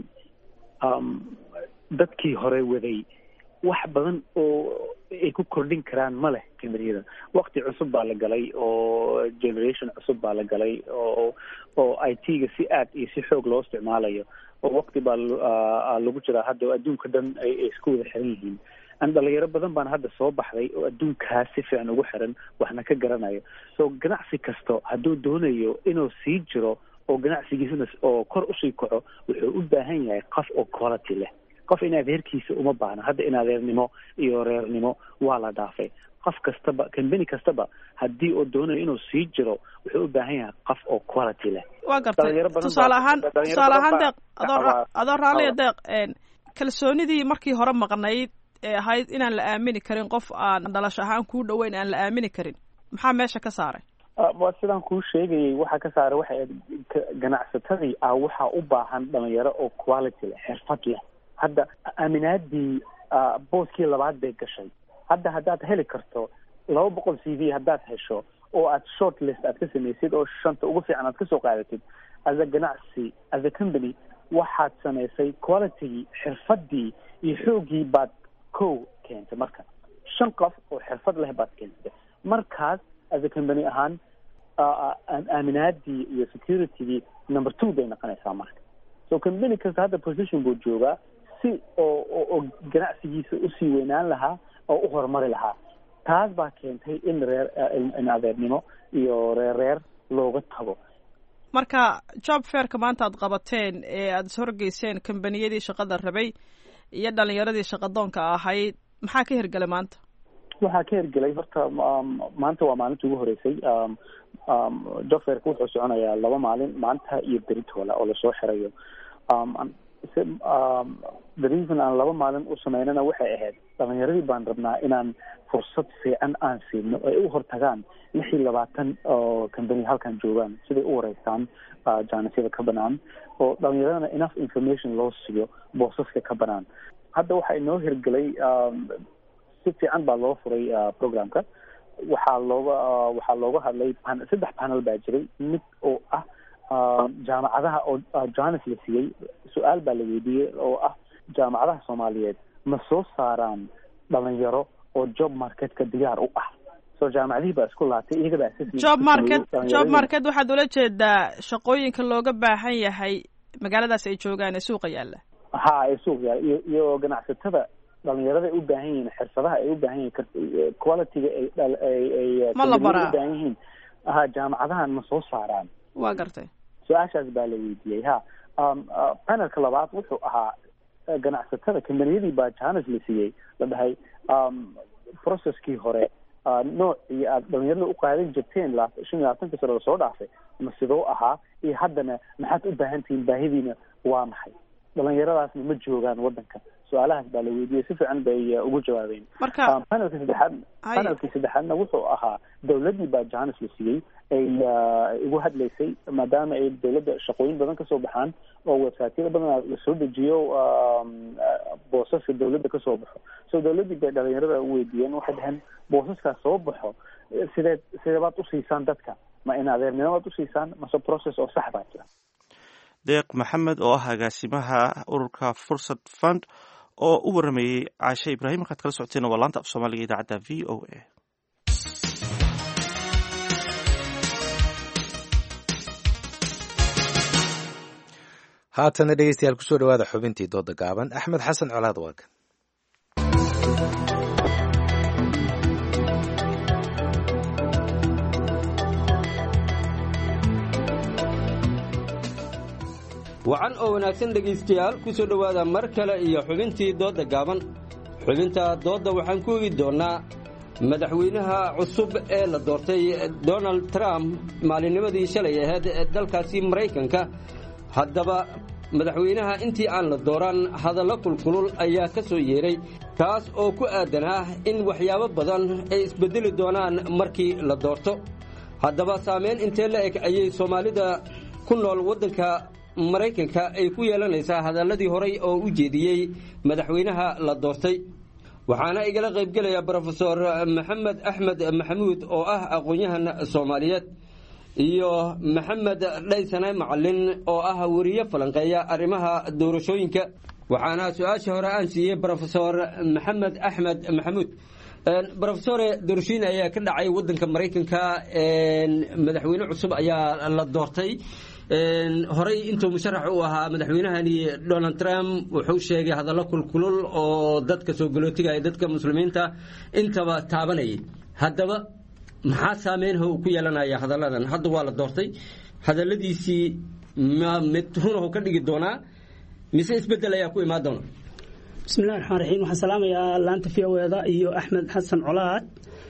dadkii hore waday wax badan oo ay ku kordhin karaan ma leh kambaniyada waqti cusub baa la galay oo generation cusub baa la galay oo oo I T-ga si aad iyo si xoog loo isticmaalayo oo waqti baa lagu jiraa hadda adduunka dhan ay isku wada xiran yihiin an dhalinyaro badan baan hadda soo baxday oo adduunkaas si fiican ugu xiran waxna ka garanayo so ganacsi kasto hadduu doonayo inuu sii jiro oo ganacsigiisana oo kor usii kaco wuxuu u baahan yahay qof oo quality leh qof in adeerkiisa uma baahna hadda in adeernimo iyo reernimo waa la dhaafay qof kastaba company kastaba haddii oo doonayo inuu sii jiro wuxuu u baahan yahay qof oo quality leh waa gartay tusaale ahaan tusaale ahaan deeq adoo raalliya deeq kalsoonidii markii hore maqnayd ee ahayd inaan la aamini karin qof aan dhalasho ahaan kuu dhoweyn aan la aamini karin maxaa meesha ka saaray waa sidaan kuu sheegayay waxaa ka saaray waxay ganacsatadii ah waxaa u baahan dhalinyaro oo quality leh xirfad leh hadda aaminaadii booskii labaad bay gashay hadda haddaad heli karto laba boqol C V haddaad hesho oo aad short list aad ka samaysid oo shanta ugu fiican aad kasoo qaadatid as a ganacsi as a company waxaad samaysay qualitygii xirfadii iyo xoogii baad kow keentay marka shan qof oo xirfad leh baad keentay markaas as a company ahaan aaminaadii iyo securitygii number two bay noqonaysaa marka so company kasta hadda position buu joogaa si oo oo ganacsigiisa usii weynaan lahaa oo u horumari lahaa taas baa keentay in reer in adeernimo iyo reer reer looga tago marka job fairka maanta aad qabateen ee aada is horgeyseen kambaniyadii shaqada rabay iyo dhalinyaradii shaqadoonka ahayd maxaa ka hirgelay maanta waxaa ka hirgelay horta maanta waa maalinta ugu horeysay job fairka wuxuu soconayaa laba maalin maanta iyo beritoole oo lasoo xirayo the reason aan laba maalin u sameynana waxay ahayd dhalinyaradii baan rabnaa inaan fursad fiican aan siino ay u hortagaan lix iyo labaatan oo company halkan joogaan siday u wareystaan jaanisyada ka banaan oo dhalinyaradana enough information loo siiyo boosaska ka banaan hadda waxaa inoo hirgelay si fiican baa loo furay programka waxaa looga waxaa looga hadlay saddex panel baa jiray mid oo ah jaamacadaha oo janis la siiyey su-aal baa la weydiiyey oo ah jaamacadaha soomaaliyeed ma soo saaraan dhalinyaro oo job marketka diyaar u ah soo jaamacadihii baa isku laatay iyaga baa job market job market waxaad ula jeedaa shaqooyinka looga baahan yahay magaaladaas ay joogaan ee suuqa yaalla ha ee suuq yaalla iyo iyo ganacsatada dhalinyarada ay u baahan yihiin xirfadaha ay u baahan yihiin qualityga ay ay ma la baraa u baahan yihiin ha jaamacadahan ma soo saaraan waa gartay su-aashaas baa la weydiiyey ha panelka labaad wuxuu ahaa ganacsatada kambaniyadii baa jahanas la siiyey la dhahay processkii hore noocii aad dhalinyarada u qaadan jirteen shan iyo labaatanka sano lasoo dhaafay ma sidoo ahaa iyo haddana maxaad u baahan tihiin baahidiina waa maxay dhalinyaradaasna ma joogaan wadanka su-aalahaas baa la weydiiyey si fiican bay ugu jawaabeen panelka saddexaad panelkii saddexaadna wuxuu ahaa dawladdii baa jahanas la siiyey ay ugu hadlaysay maadaama ay dawladda shaqooyin badan kasoo baxaan oo websiteyada badan lasoo dejiyo boosaska dawladda kasoo baxo so dawladdii bay dhalinyarada u weydiiyeen waxay dhaheen boosaskaas soo baxo sideed sideebaad usiisaan dadka ma in adeernimobaad usiisaan mase process oo sax baa jira deeq maxamed oo ah agaasimaha ururka fursad fund oo u waramayey caashe ibraahim markaad kala socoteen waa laanta af soomaaliga idaacadda v o a haatana dhegeystayaal kusoo dhawaada xubintii dooda gaaban axmed xasan colaad waagan wacan oo wanaagsan dhegaystayaal ku soo dhowaada mar kale iyo xubintii doodda gaaban xubinta doodda waxaan ku eegi doonnaa madaxweynaha cusub ee la doortay donald trump maalinnimadii shalay ahayd ee dalkaasi maraykanka haddaba madaxweynaha intii aan la dooran hadallo kulkulul ayaa ka soo yeedhay kaas oo ku aadan ah in waxyaabo badan ay isbeddeli doonaan markii la doorto haddaba saamayn intee la eg ayay soomaalida ku nool waddanka maraykanka ay ku yeelanaysaa hadalladii horay oo u jeediyey madaxweynaha la doortay waxaana igala qaybgelaya brofesor maxamed axmed maxamuud oo ah aqoon-yahan soomaaliyeed iyo maxamed dhaysane macalin oo ah weriye falanqeeya arrimaha doorashooyinka waxaana su-aasha hore aan siiyey brofesor maxamed axmed maxamuud brofesore doorashooyin ayaa ka dhacay waddanka maraykanka madaxweyne cusub ayaa la doortay horey intuu musharax u ahaa madaxweynahani donald trump wuxuu sheegay hadallo kulkulul oo dadka soo galootiga ee dadka muslimiinta intaba taabanayay haddaba maxaa saameynha uu ku yeelanaya hadalladan hadda waa la doortay hadalladiisii ma mid runahu ka dhigi doonaa mise isbeddel ayaa ku imaan doona bismillahi raxmaan raxiim waxaan salaamayaa laanta v o eda iyo axmed xasan colaad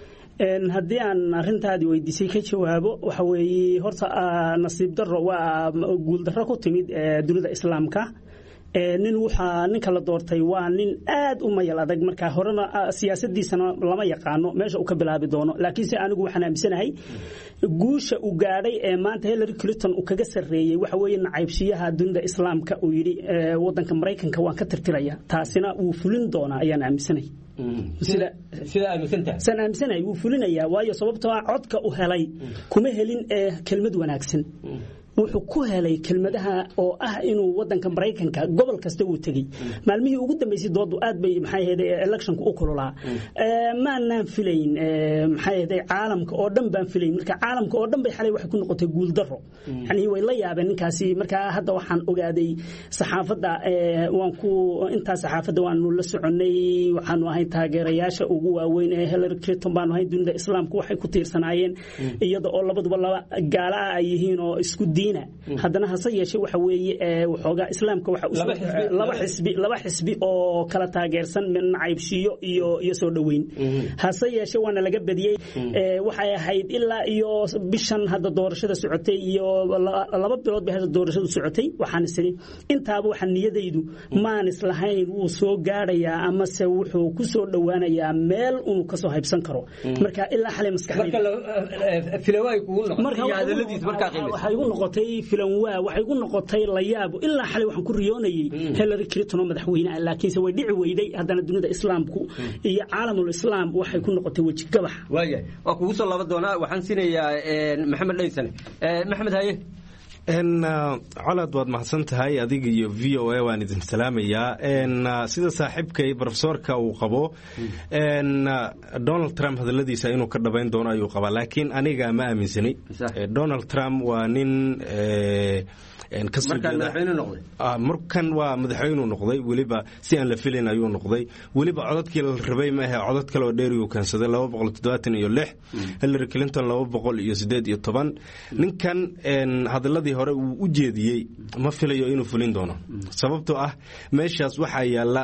haddii aan arrintaadii weydiisay ka jawaabo waxa weeye horta nasiib darro waa guuldarro ku timid dunida islaamka nin waxaa ninka la doortay waa nin aad u mayal adag markaa horena siyaasadiisana lama yaqaano meesha uu ka bilaabi doono laakiinse anigu waxaan aaminsanahay guusha uu gaadhay ee maanta Hillary Clinton uu kaga sarreeyey waxa weeye nacaybshiyaha dunida islaamka uu yidhi waddanka Maraykanka waan ka tirtiraya taasina wuu fulin doonaa ayaan aaminsanahay sida sida aaminsantahay san aaminsanahay wuu fulinayaa waayo sababtoo ah codka uu helay kuma helin kelmad wanaagsan wuxuu ku helay kelmadaha oo ah inuu wadanka Maraykanka gobol kasta uu tagay maalmihii ugu dambeysay doodu aad bay maxay ahayd electionku u kululaa ee ma naan filayn maxay ahayd caalamka oo dhan baan filayn marka caalamka oo dhan bay xalay wax ku noqotay guul darro yani way la yaabeen ninkaasi marka hadda waxaan ogaaday saxaafadda waan ku inta saxaafadda waan la soconay waxaan ahay taageerayaasha ugu waaweyn ee Hillary Clinton baan ahay dunida islaamku waxay ku tiirsanaayeen iyada oo labaduba laba gaala ay yihiin oo isku haddana hase yeeshee waxa weeye waxoogaa islaamka waxa laba xisbi laba xisbi oo kala taageersan min nacaybshiyo iyo iyo soo dhaweyn hase yeeshee waana laga badiyey waxay ahayd ilaa iyo bishan hadda doorashada socotay iyo laba bilood bay hadda doorashadu socotay waxaan isiri intaaba waxa niyadaydu maan islahayn wuu soo gaadhayaa ama se wuxuu ku soo dhowaanayaa meel uu ka soo haybsan karo marka ilaa xalay maskaxdayda waxay ugu noqotay filan waa waxay ugu noqotay la yaabo ilaa xalay waxaan ku riyoonayay Hillary Clinton oo madaxweynaha laakiinse way dhici weyday haddana dunida islaamku iyo caalamul islaam waxay ku noqotay waji gabax waaya waa kugu soo laba doonaa waxaan siinayaa maxamed dhaysane maxamed haye n colaad waad mahadsan tahay adiga iyo v o a waan idin salaamayaa n sida saaxiibkay profesorka uu qabo n Donald Trump hadaladiisa inuu ka dhabayn doono ayuu qabaa laakiin aniga ma aaminsani Donald Trump waa nin markan waa madaxweyne noqday weliba si aan la filin ayuu noqday weliba codadkii la rabay ma aha codad kale oo dheer uu kansaday laba boqol toddobaatan iyo lix Hillary Clinton laba boqol iyo siddeed iyo toban ninkan hadaladii hore uu u jeediyey ma filayo inuu fulin doono sababtoo ah meeshaas waxaa yaalla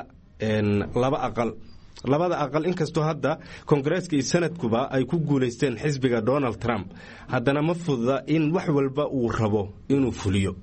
laba aqal labada aqal inkastoo hadda koongareeska iyo sanadkuba ay ku guulaysteen xisbiga Donald Trump haddana ma fududa in wax walba uu rabo inuu fuliyo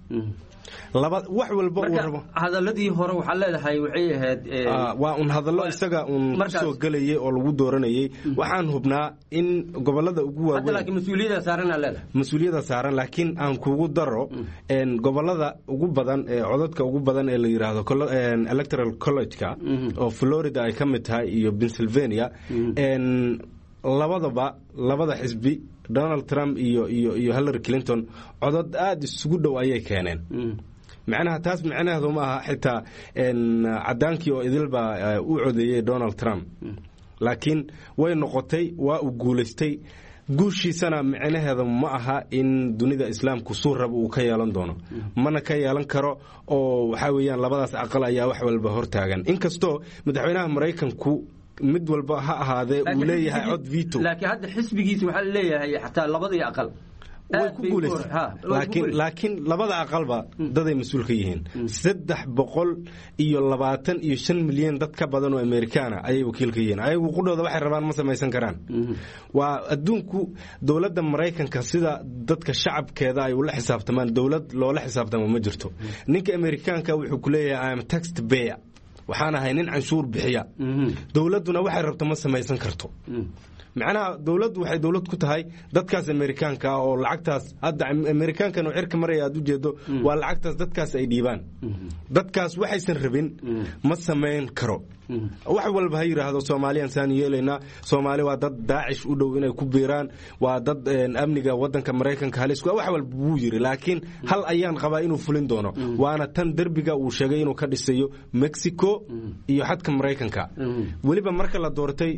laba wax walba uu rabo hadaladii hore waxa leedahay waxay ahayd waa un hadallo isaga un soo galayay oo lagu dooranayay waxaan hubnaa in gobolada ugu waaweyn hadda laakiin mas'uuliyadda saaran leedahay mas'uuliyadda saaran laakiin aan kugu daro in gobolada ugu badan ee codadka ugu badan ee la yiraahdo electoral college-ka oo Florida ay ka mid tahay iyo Pennsylvania in labadaba labada xisbi Donald Trump iyo iyo iyo Hillary Clinton codad aad isugu dhow ayay keeneen macnaha taas macnaheedu ma aha xitaa in cadaankii oo idilba u codeeyay Donald Trump laakiin way noqotay waa uu guuleystay guushiisana macnaheedu ma aha in dunida islaamku suu rab uu ka yeelan doono mana ka yeelan karo oo waxa weeyaan labadaas aqal ayaa wax walba hortaagan inkastoo madaxweynaha Mareykanku mid walba ha ahaadee uu leeyahay cod veto laakiin hadda xisbigiisa waxa leeyahay xataa labadii aqal way ku guuleysteen laakiin laakiin labada aqalba daday mas'uul ka yihiin saddex boqol iyo labaatan iyo shan milyan dad ka badan oo Amerikaana ayay wakiil ka yihiin ayagu qudhooda waxay rabaan ma samaysan karaan waa adduunku dawladda Mareykanka sida dadka shacabkeeda ay u la xisaabtamaan dawlad loola xisaabtamo ma jirto ninka Amerikaanka wuxuu ku leeyahay I am tax payer waxaan ahay nin canshuur bixiya dawladuna waxay rabto ma samaysan karto macnaha dawladdu waxay dawlad ku tahay dadkaas Amerikaanka oo lacagtaas hadda Amerikaankan oo cirka maraya aad u jeedo waa lacagtaas dadkaas ay dhiibaan dadkaas waxaysan rabin ma sameyn karo wax walba ha yiraahdo Soomaaliyan saan yeelayna Soomaali waa dad Daacish u dhow inay ku biiraan waa dad amniga wadanka Mareykanka halis wax walba buu yiri laakiin hal ayaan qabaa inuu fulin doono waana tan darbiga uu sheegay inuu ka dhisayo Mexico iyo xadka Mareykanka waliba marka la doortay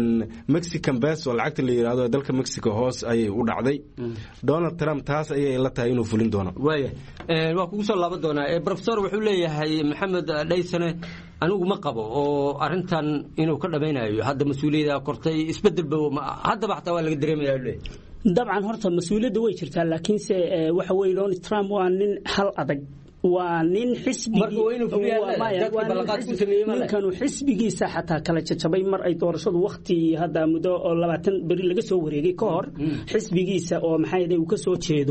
Mexican peso lacagta la yiraahdo dalka Mexico hoos ayay u dhacday Donald Trump taas ayay la tahay inuu fulin doono waaya ee waa kugu soo laaban doonaa ee professor wuxuu leeyahay Maxamed Dhaysane anigu ma qabo oo arintan inuu ka dhamaynayo hadda mas'uuliyadda kortay isbedel hadda baxta waa laga dareemayaa dabcan horta mas'uuliyadda way jirtaa laakiin se waxa weey Donald Trump waa nin hal adag waa nin xisbigiinkanu xisbigiisa xataa kala jajabay mar ay doorashadu waqti hadda muddo oo labaatan beri laga soo wareegay ka hor xisbigiisa oo maxay uu ka soo jeedo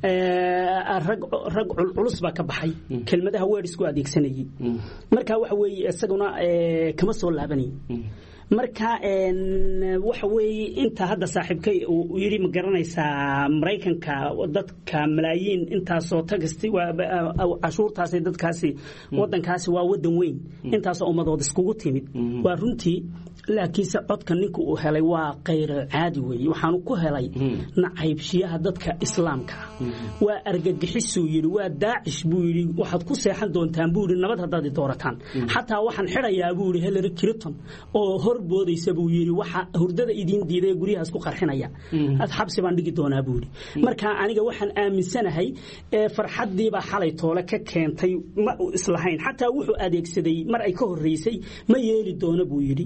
rag rag culus baa ka baxay kelmadaha weerisku adeegsanayay marka waxa weeye isaguna kama soo laabanay marka een waxa weeye inta hadda saaxiibkay uu yiri ma garanaysaa Mareykanka dadka malaayiin intaas oo tagasti waa cashuurtaas dadkaasi wadankaasi waa wadan weyn intaas oo umadood iskugu timid waa runtii laakiin codka ninku uu helay waa qeyr caadi weey waxaan ku helay nacaybshiyaha dadka islaamka waa argagixisuu yiri waa Daacish buu yiri waxaad ku seexan doontaan buu yiri nabad hadaad doorataan xataa waxaan xirayaa buu yiri Hillary Clinton oo hor boodaysa buu yiri waxa hurdada idin diiday guriyahaas ku qarxinaya ad xabsi baan dhigi doonaa buu yiri marka aniga waxaan aaminsanahay farxadii baa xalay toole ka keentay ma islahayn xataa wuxuu adeegsaday mar ay ka horeysay ma yeeli doona buu yiri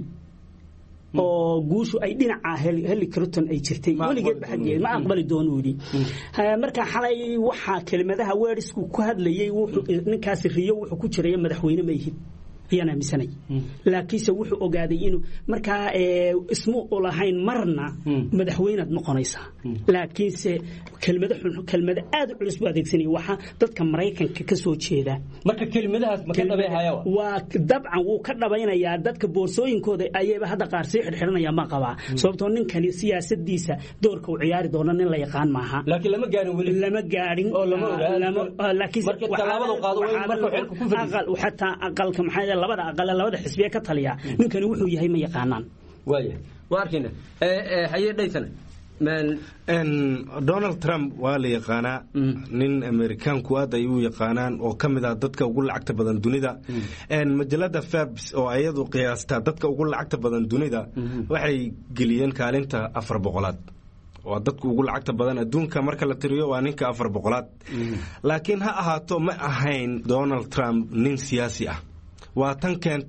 oo guushu ay dhinaca Hillary Clinton ay jirtay waligeed baxageed ma aqbali doono yiri marka xalay waxa kelmadaha weerisku ku hadlayay wuxuu ninkaas riyo wuxuu ku jiray madaxweyne meeyid ayana misanay laakiinse wuxuu ogaaday inuu marka ismu u lahayn marna madaxweynaad noqonaysa laakiinse kelmada kelmada aad u culus buu adeegsanay waxa dadka Mareykanka ka soo jeeda marka kelmadahaas ma ka dhabeeyay waa dabcan wuu ka dhabaynayaa dadka boorsooyinkooda ayayba hadda qaar si xirxiranaya ma qaba sababtoo ninkani siyaasadiisa doorka uu ciyaari doona nin la yaqaan maaha laakiin lama gaarin wali lama gaarin oo lama ogaado laakiin marka talaabada qaado way marka xilka ku fadhiyo aqal waxa aqalka maxay labada aqal labada xisbiye ka taliya ninkani wuxuu yahay ma yaqaanaan waaya waarkina ee haye Dhaysane man en Donald Trump waa la yaqaanaa nin Amerikaanku aad ay u yaqaanaan oo kamid ah dadka ugu lacagta badan dunida en majalada Forbes oo ayadu qiyaasta dadka ugu lacagta badan dunida waxay geliyeen kaalinta afar boqolaad waa dadku ugu lacagta badan adduunka marka la tiriyo waa ninka afar boqolaad laakiin ha ahaato ma ahayn Donald Trump nin siyaasi ah waa tan keenta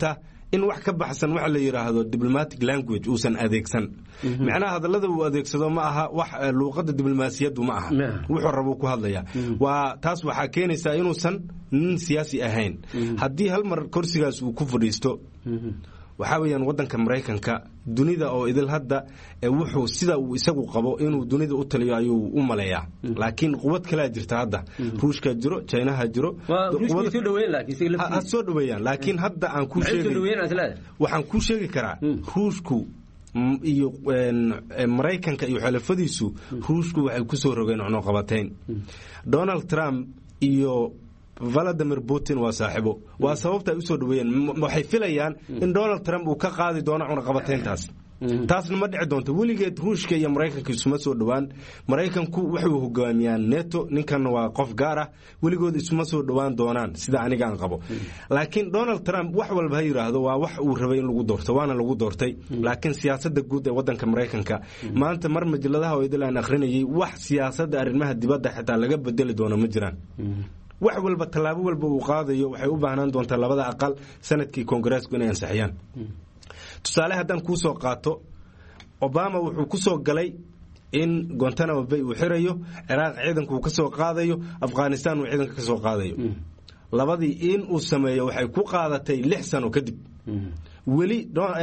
in wax ka baxsan waxa la yiraahdo diplomatic language uusan adeegsan macnaha hadallada uu adeegsado ma aha wax luqadda diblomaasiyaddu ma aha wuxuu rabo ku hadlaya waa taas waxa keenaysa inuusan nin siyaasi ahayn haddii hal mar kursigaas uu ku fadhiisto waxa weeyaan wadanka Mareykanka dunida oo idil hadda wuxuu sida uu isagu qabo inuu dunida u taliyo ayuu u maleeyaa laakiin quwad kale jirta hadda Ruushka jiro Chinaha jiro quwad soo dhaweeyaan laakiin ha soo dhaweeyaan laakiin hadda aan ku sheegay waxaan ku sheegi karaa Ruushku iyo Mareykanka iyo xulafadiisu Ruushku waxay ku soo rogeen cunno qabateen Donald Trump iyo Vladimir Putin waa saaxiibo waa sababta ay u soo dhaweeyeen waxay filayaan in Donald Trump uu ka qaadi doono cunaqabateyntaas taasna ma dhici doonto weligeed Ruushka iyo Mareykanka isuma soo dhawaan Mareykanku wuxuu hogaamiyaan NATO ninkan waa qof gaar ah weligood isuma soo dhawaan doonaan sida aniga aan qabo laakiin Donald Trump wax walba yiraahdo waa wax uu rabay in lagu doorto waana lagu doortay laakiin siyaasadda guud ee wadanka Mareykanka maanta mar majalladaha oo idil aan akhrinayay wax siyaasadda arrimaha dibadda xitaa laga bedeli doono ma jiraan wax walba talaabo walba uu qaadayo waxay u baahnaan doontaa labada aqal sanadkii Congress-ku inay ansaxiyaan tusaale haddaan ku soo qaato Obama wuxuu ku soo galay in Guantanamo Bay uu xirayo Iraq ciidanku uu ka soo qaadayo Afghanistan uu ciidanka ka soo qaadayo labadii in uu sameeyo waxay ku qaadatay lix sano kadib weli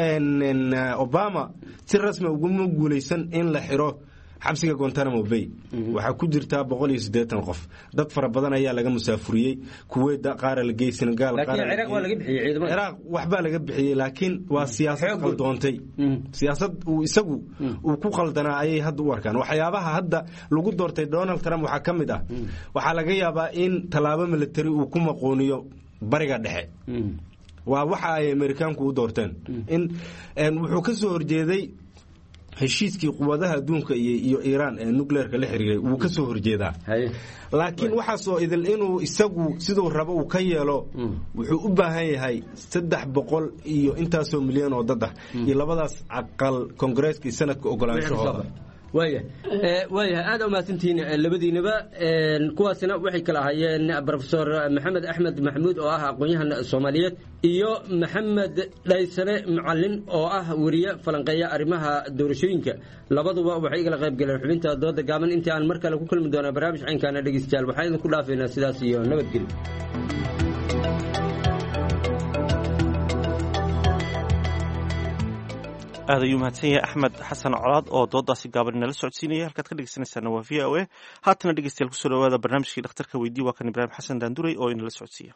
Obama si rasmi ugu guuleysan in la xiro xabsiga Guantanamo Bay waxa ku jirta boqol iyo siddeetan qof dad fara badan ayaa laga musaafuriyay Kuwait qaar la geeyay Senegal qaar Iraq waa laga bixiyay ciidamada Iraq waxba laga bixiyay laakiin waa siyaasad qaldoontay siyaasad uu isagu uu ku qaldanaa ayay hadda u arkaan waxyaabaha hadda lagu doortay Donald Trump waxa kamid ah waxa laga yaabaa in talaabo military uu ku maqooniyo bariga dhexe waa waxa ay Amerikaanku u doorteen in wuxuu ka soo horjeeday heshiiskii quwadaha adduunka iyo Iran ee nuclearka la xiriiray uu ka soo horjeedaa laakiin waxa soo idil inuu isagu sidoo rabo uu ka yeelo wuxuu u baahan yahay saddex boqol iyo intaas oo milyan oo dad ah iyo labadaas aqal Congress-ka sanadka ogolaanshahooda waaya ee waaya aad u maasantiin labadiinaba een kuwaasina waxay kala ahaayeen professor Maxamed Axmed Maxmuud oo ah aqoonyahan Soomaaliyeed iyo Maxamed Dhaysane Macallin oo ah wariye falanqeeya arrimaha doorashooyinka labaduba waxay igala qayb galeen xubinta dooda gaaban intii aan mar kale ku kulmi doona barnaamij caynkaana dhageystayaal waxaan idin ku dhaafeynaa sidaas iyo nabadgelyo aad ayuu mahadsan yahay Axmed Xasan Colaad oo doodaasi gaaban nala socodsiinaya halkaad ka dhegeysanaysaana waa V O A haatana dhegeystayaal kusoo dhawaada barnaamijkii dhakhtarka weydii waa kan Ibraahim Xasan Daanduray oo inala socodsiiya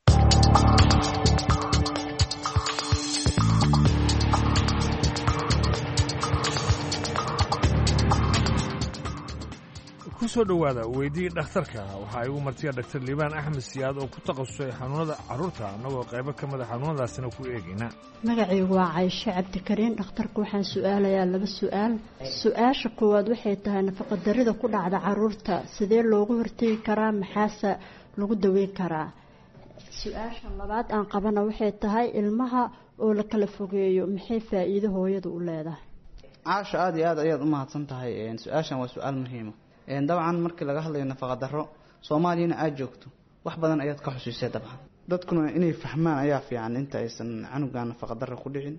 kusoo dhawaada weydii dhakhtarka waxa ay u martiya Dr. Liibaan Axmed Siyaad oo ku takhasusay xanuunada carruurta anagoo qaybo ka mid ah xanuunadaasina ku eegayna magacaygu waa Caysho Cabdikariin dhakhtarku waxaan su'aalayaa laba su'aal su'aasha koowaad waxay tahay nafaqa darrida ku dhacda carruurta sidee loogu hortagi karaa maxaase lagu daweyn karaa su'aasha labaad aan qabana waxay tahay ilmaha oo la kala fogeeyo maxay faa'iido hooyadu u leedahay Caasho aad iyo aad ayaad u mahadsan tahay su'aashan waa su'aal muhiim ah dabcan markii laga hadlayo nafaqa darro Soomaaliyana aad joogto wax badan ayaad ka xusuusay dabcan dadkuna inay fahmaan ayaa fiican inta aysan canuga nafaqa darro ku dhicin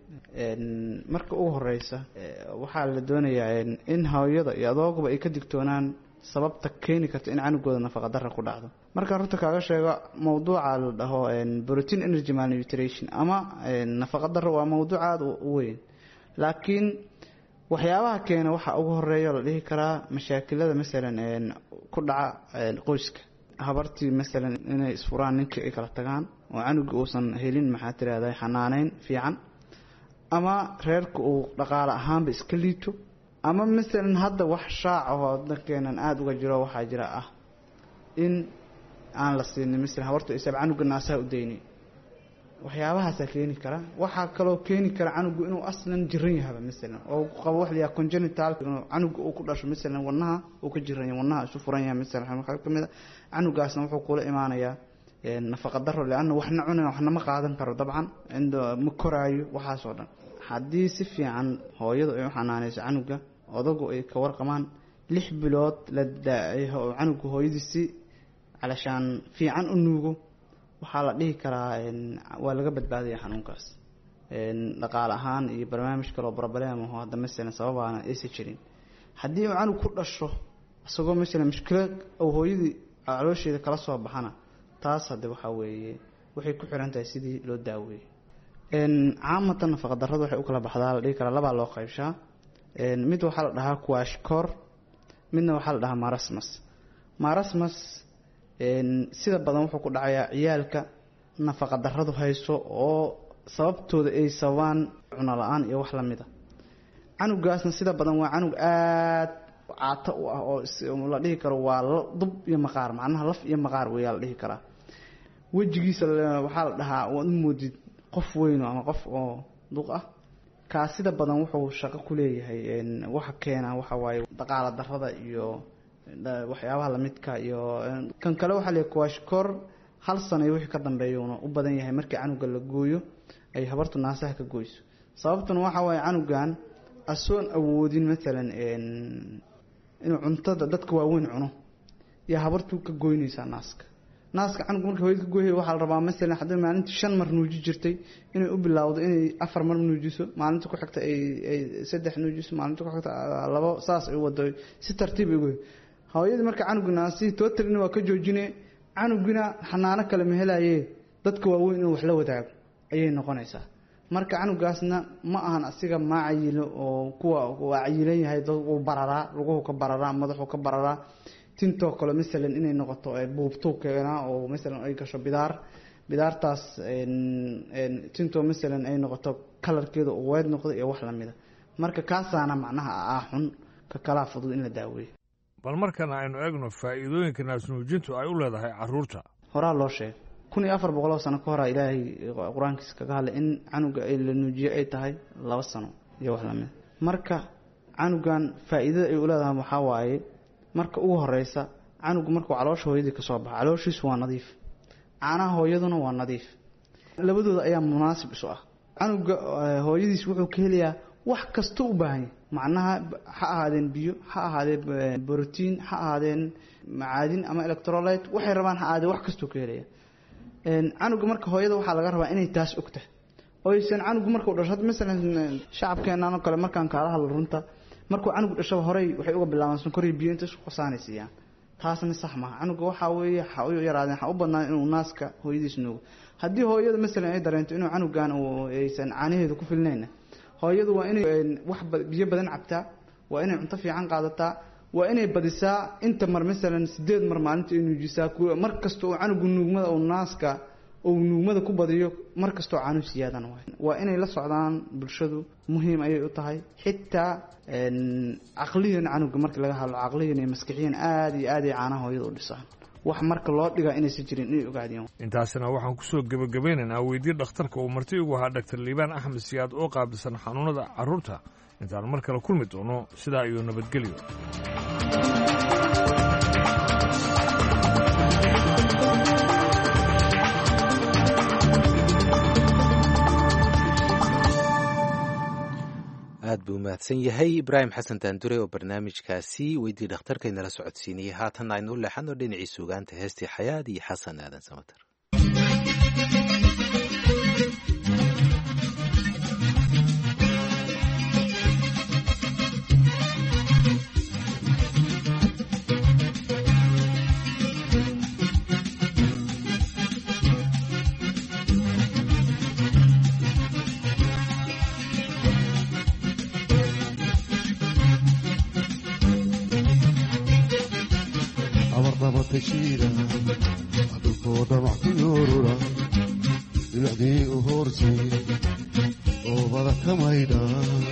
marka ugu horeysa waxa la doonayaa in hooyada iyo adooguba ay ka digtoonaan sababta keeni karta in canugooda nafaqa darro ku dhacdo marka runta kaaga sheego mowduuca la dhaho protein energy malnutrition ama nafaqa darro waa mowduuc aad u weyn laakiin waxyaabaha keena waxa ugu horeeyo la dhihi karaa mashaakilada midalan ku dhaca qoyska habartii midalan inay isfuraan ninkii ay kala tagaan oo canuga uusan helin maxaa tiraahdaa xanaaneyn fiican ama reerku uu dhaqaale ahaanba iska liito ama midalan hadda wax shaac oo dadkeenan aad uga jiro waxaa jira ah in aan la siinin midalan habartu ay sabcan canuga naasaha u deynay waxyaabahaas keeni kara waxa kale oo keeni kara canugu inuu aslan jiran yahay midalan oo qabo wax la congenital canugu uu ku dhasho midalan wadnaha uu ka jiran yahay wadnaha isu furan yahay midalan waxa kamid ah canugaasna wuxuu kula imaanayaa nafaqa darro laana waxna cunaa waxna ma qaadan karo dabcan inda ma koraayo waxaas oo dhan haddii si fiican hooyadu ay u xanaanayso canuga odagu ay ka warqamaan lix bilood la daayo canugu hooyadiisi calashaan fiican u nuugo waxaa la dhihi karaa waa laga badbaadaya xanuunkaas dhaqaale ahaan iyo barnaamij kale oo problem ah hadda mesela sababaana aysan jirin haddii uu canug ku dhasho isagoo mesela mushkilad oo hooyadii caloosheeda kala soo baxana taas hadda waxa weeye waxay ku xiran tahay sidii loo daaweeyay caamatan nafaqa darrada waxay u kala baxdaa la dhihi karaa labaa loo qaybshaa mid waxaa la dhahaa kwashkor midna waxaa la dhahaa marasmus marasmus sida badan wuxuu ku dhacayaa ciyaalka nafaqa darradu hayso oo sababtooda ay sababaan cuno la-aan iyo wax lamid a canugaasna sida badan waa canug aad caato u ah oo la dhihi karo waa dub iyo maqaar macnaha laf iyo maqaar weeyaa la dhihi karaa wejigiisa waxaa la dhahaa waad u moodid qof weyn ama qof oo duq ah kaa sida badan wuxuu shaqo ku leeyahay waxa keena waxa waaye dhaqaale darrada iyo waxyaabaha lamidka iyo kan kale waxaa leeyahay kwashkor hal sano iyo wixii ka dambeeyuuna u badan yahay markii canuga la gooyo ay habartu naasaha ka goyso sababtuna waxa waaye canugan asoon awoodin maalan inuu cuntada dadka waaweyn cuno iyo habartu ka goynaysaa naaska naaska canug marka hooyada ka gooyay waxaa la rabaa maalan haddii maalintii shan mar nuuji jirtay inay u bilowdo inay afar mar nuujiso maalinta ku xigta ay ay saddex nuujiso maalinta ku xigta labo saas ay wado si tartiib ay hooyada marka canugna naasi tootalina waa ka joojinay canugina xanaano kale ma helaayee dadka waaweyn inuu wax la wadaago ayay noqonaysaa marka canugaasna ma ahan asiga maacayilo oo kuwa waa cayilan yahay dad uu bararaa luguhu ka bararaa madaxu ka bararaa tintoo kale maalan inay noqoto buubtuu keenaa oo maalan ay gasho bidaar bidaartaas tintoo maalan ay noqoto kalarkeeda uu weed noqdo iyo wax lamida marka kaasaana macnaha ah xun ka kala fudud in la daaweeyo bal markan aynu eegno faa'iidooyinka naasnuujintu ay u leedahay carruurta horaa loo sheegay kun iyo afar boqol oo sano ka hor ilaahay qur-aankiisa kaga hadlay in canuga ay la nuujiyo ay tahay laba sano iyo wax lamida marka canugan faa'iidada ay u leedahay waxaa waaye marka ugu horeysa canugu markuu caloosha hooyadii ka soo baxo calooshiisu waa nadiif caanaha hooyaduna waa nadiif labadooda ayaa munaasib isu ah canuga hooyadiis wuxuu ka helayaa wax kasta u baahan yahay macnaha ha ahaadeen biyo ha ahaadeen borotiin ha ahaadeen macaadin ama electrolyte waxay rabaan ha ahaadeen wax kastuu ka helaya canuga marka hooyada waxaa laga rabaa inay taas ogtahay oysan canugu markuu dhasho maalan shacabkeenaan oo kale markaan kaala hadlo runta markuu canugu dhashaba horey waxay uga bilaabaan sonkor iyo biyo inta isku qasaanaysiiyaan taasna sax maaha canuga waxaa weeye ha u yaraadeen ha u badnaan inuu naaska hooyadiis nuugo haddii hooyada maalan ay dareento inuu canugan aysan caanaheedu ku filnayna hooyadu waa inay wax biyo badan cabtaa waa inay cunto fiican qaadataa waa inay badisaa inta mar maalan sideed mar maalinta ay nuujisaa mar kasta oo canugu nuugmada oo naaska oo nuugmada ku badiyo mar kasta oo caanu siyaadan waay waa inay la socdaan bulshadu muhiim ayay u tahay xitaa caqliyan canuga markii laga hadlo caqliyan iyo maskixiyan aad iyo aad ay caanaha hooyada u dhisaan wax marka loo dhigaa inaysan jirin inay ogaadiyaan intaasina waxaan kusoo gebagabeynaynaa weydii dhakhtarka uu marti ugu ahaa dhaktar liibaan axmed siyaad oo qaabilsan xanuunada carruurta intaan mar kale kulmi doono sidaa iyo nabadgelyo aad buu mahadsan yahay ibraahim xasan taandure oo barnaamijkaasi weydii dhakhtarkaynala socodsiinayay haatan aynu u leexano dhinacii suugaanta heestii xayaad iyo xasan aadan samater adulkooda wax ku yoorura dhinaxdii u hoorsay oobada ka maydha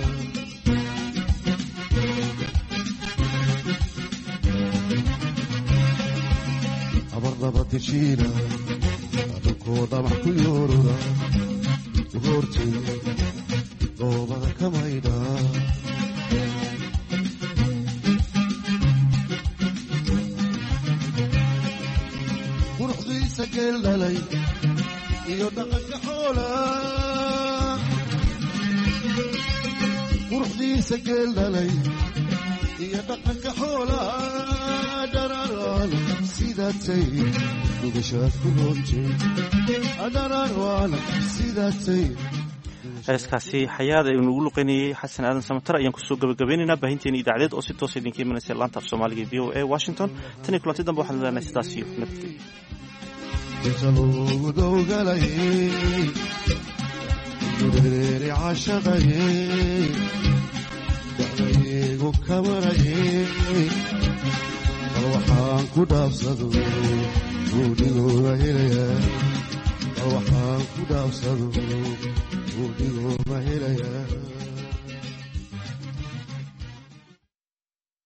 abardaba tishiina adulkooda wax ku yoorura u hoorsay oobada ka maydha geeldhalay iyo dhaqanka xoola quruxdiisa geeldhalay iyo dhaqanka xoola dhararaan sidaatay dhugashaad ku roontay dhararaan sidaatay heeskaasi xayaada aynu ugu luqeynayay xasan aadan samatar ayaan kusoo gabagabeynaynaa baahinteena idaacadeed oo si toosa idinka imanaysa laanta af soomaaliga v o a washington tan iyo kulanti dambe waxaan leenahay sidaas iyo nabadgelyo inta loogu dowgalayay gureeri cashaqayay dacdaygu kamarayay bal waxaan ku dhaafsado guudhigooga helayaa bal waxaan ku dhaafsado guudhigooga helayaa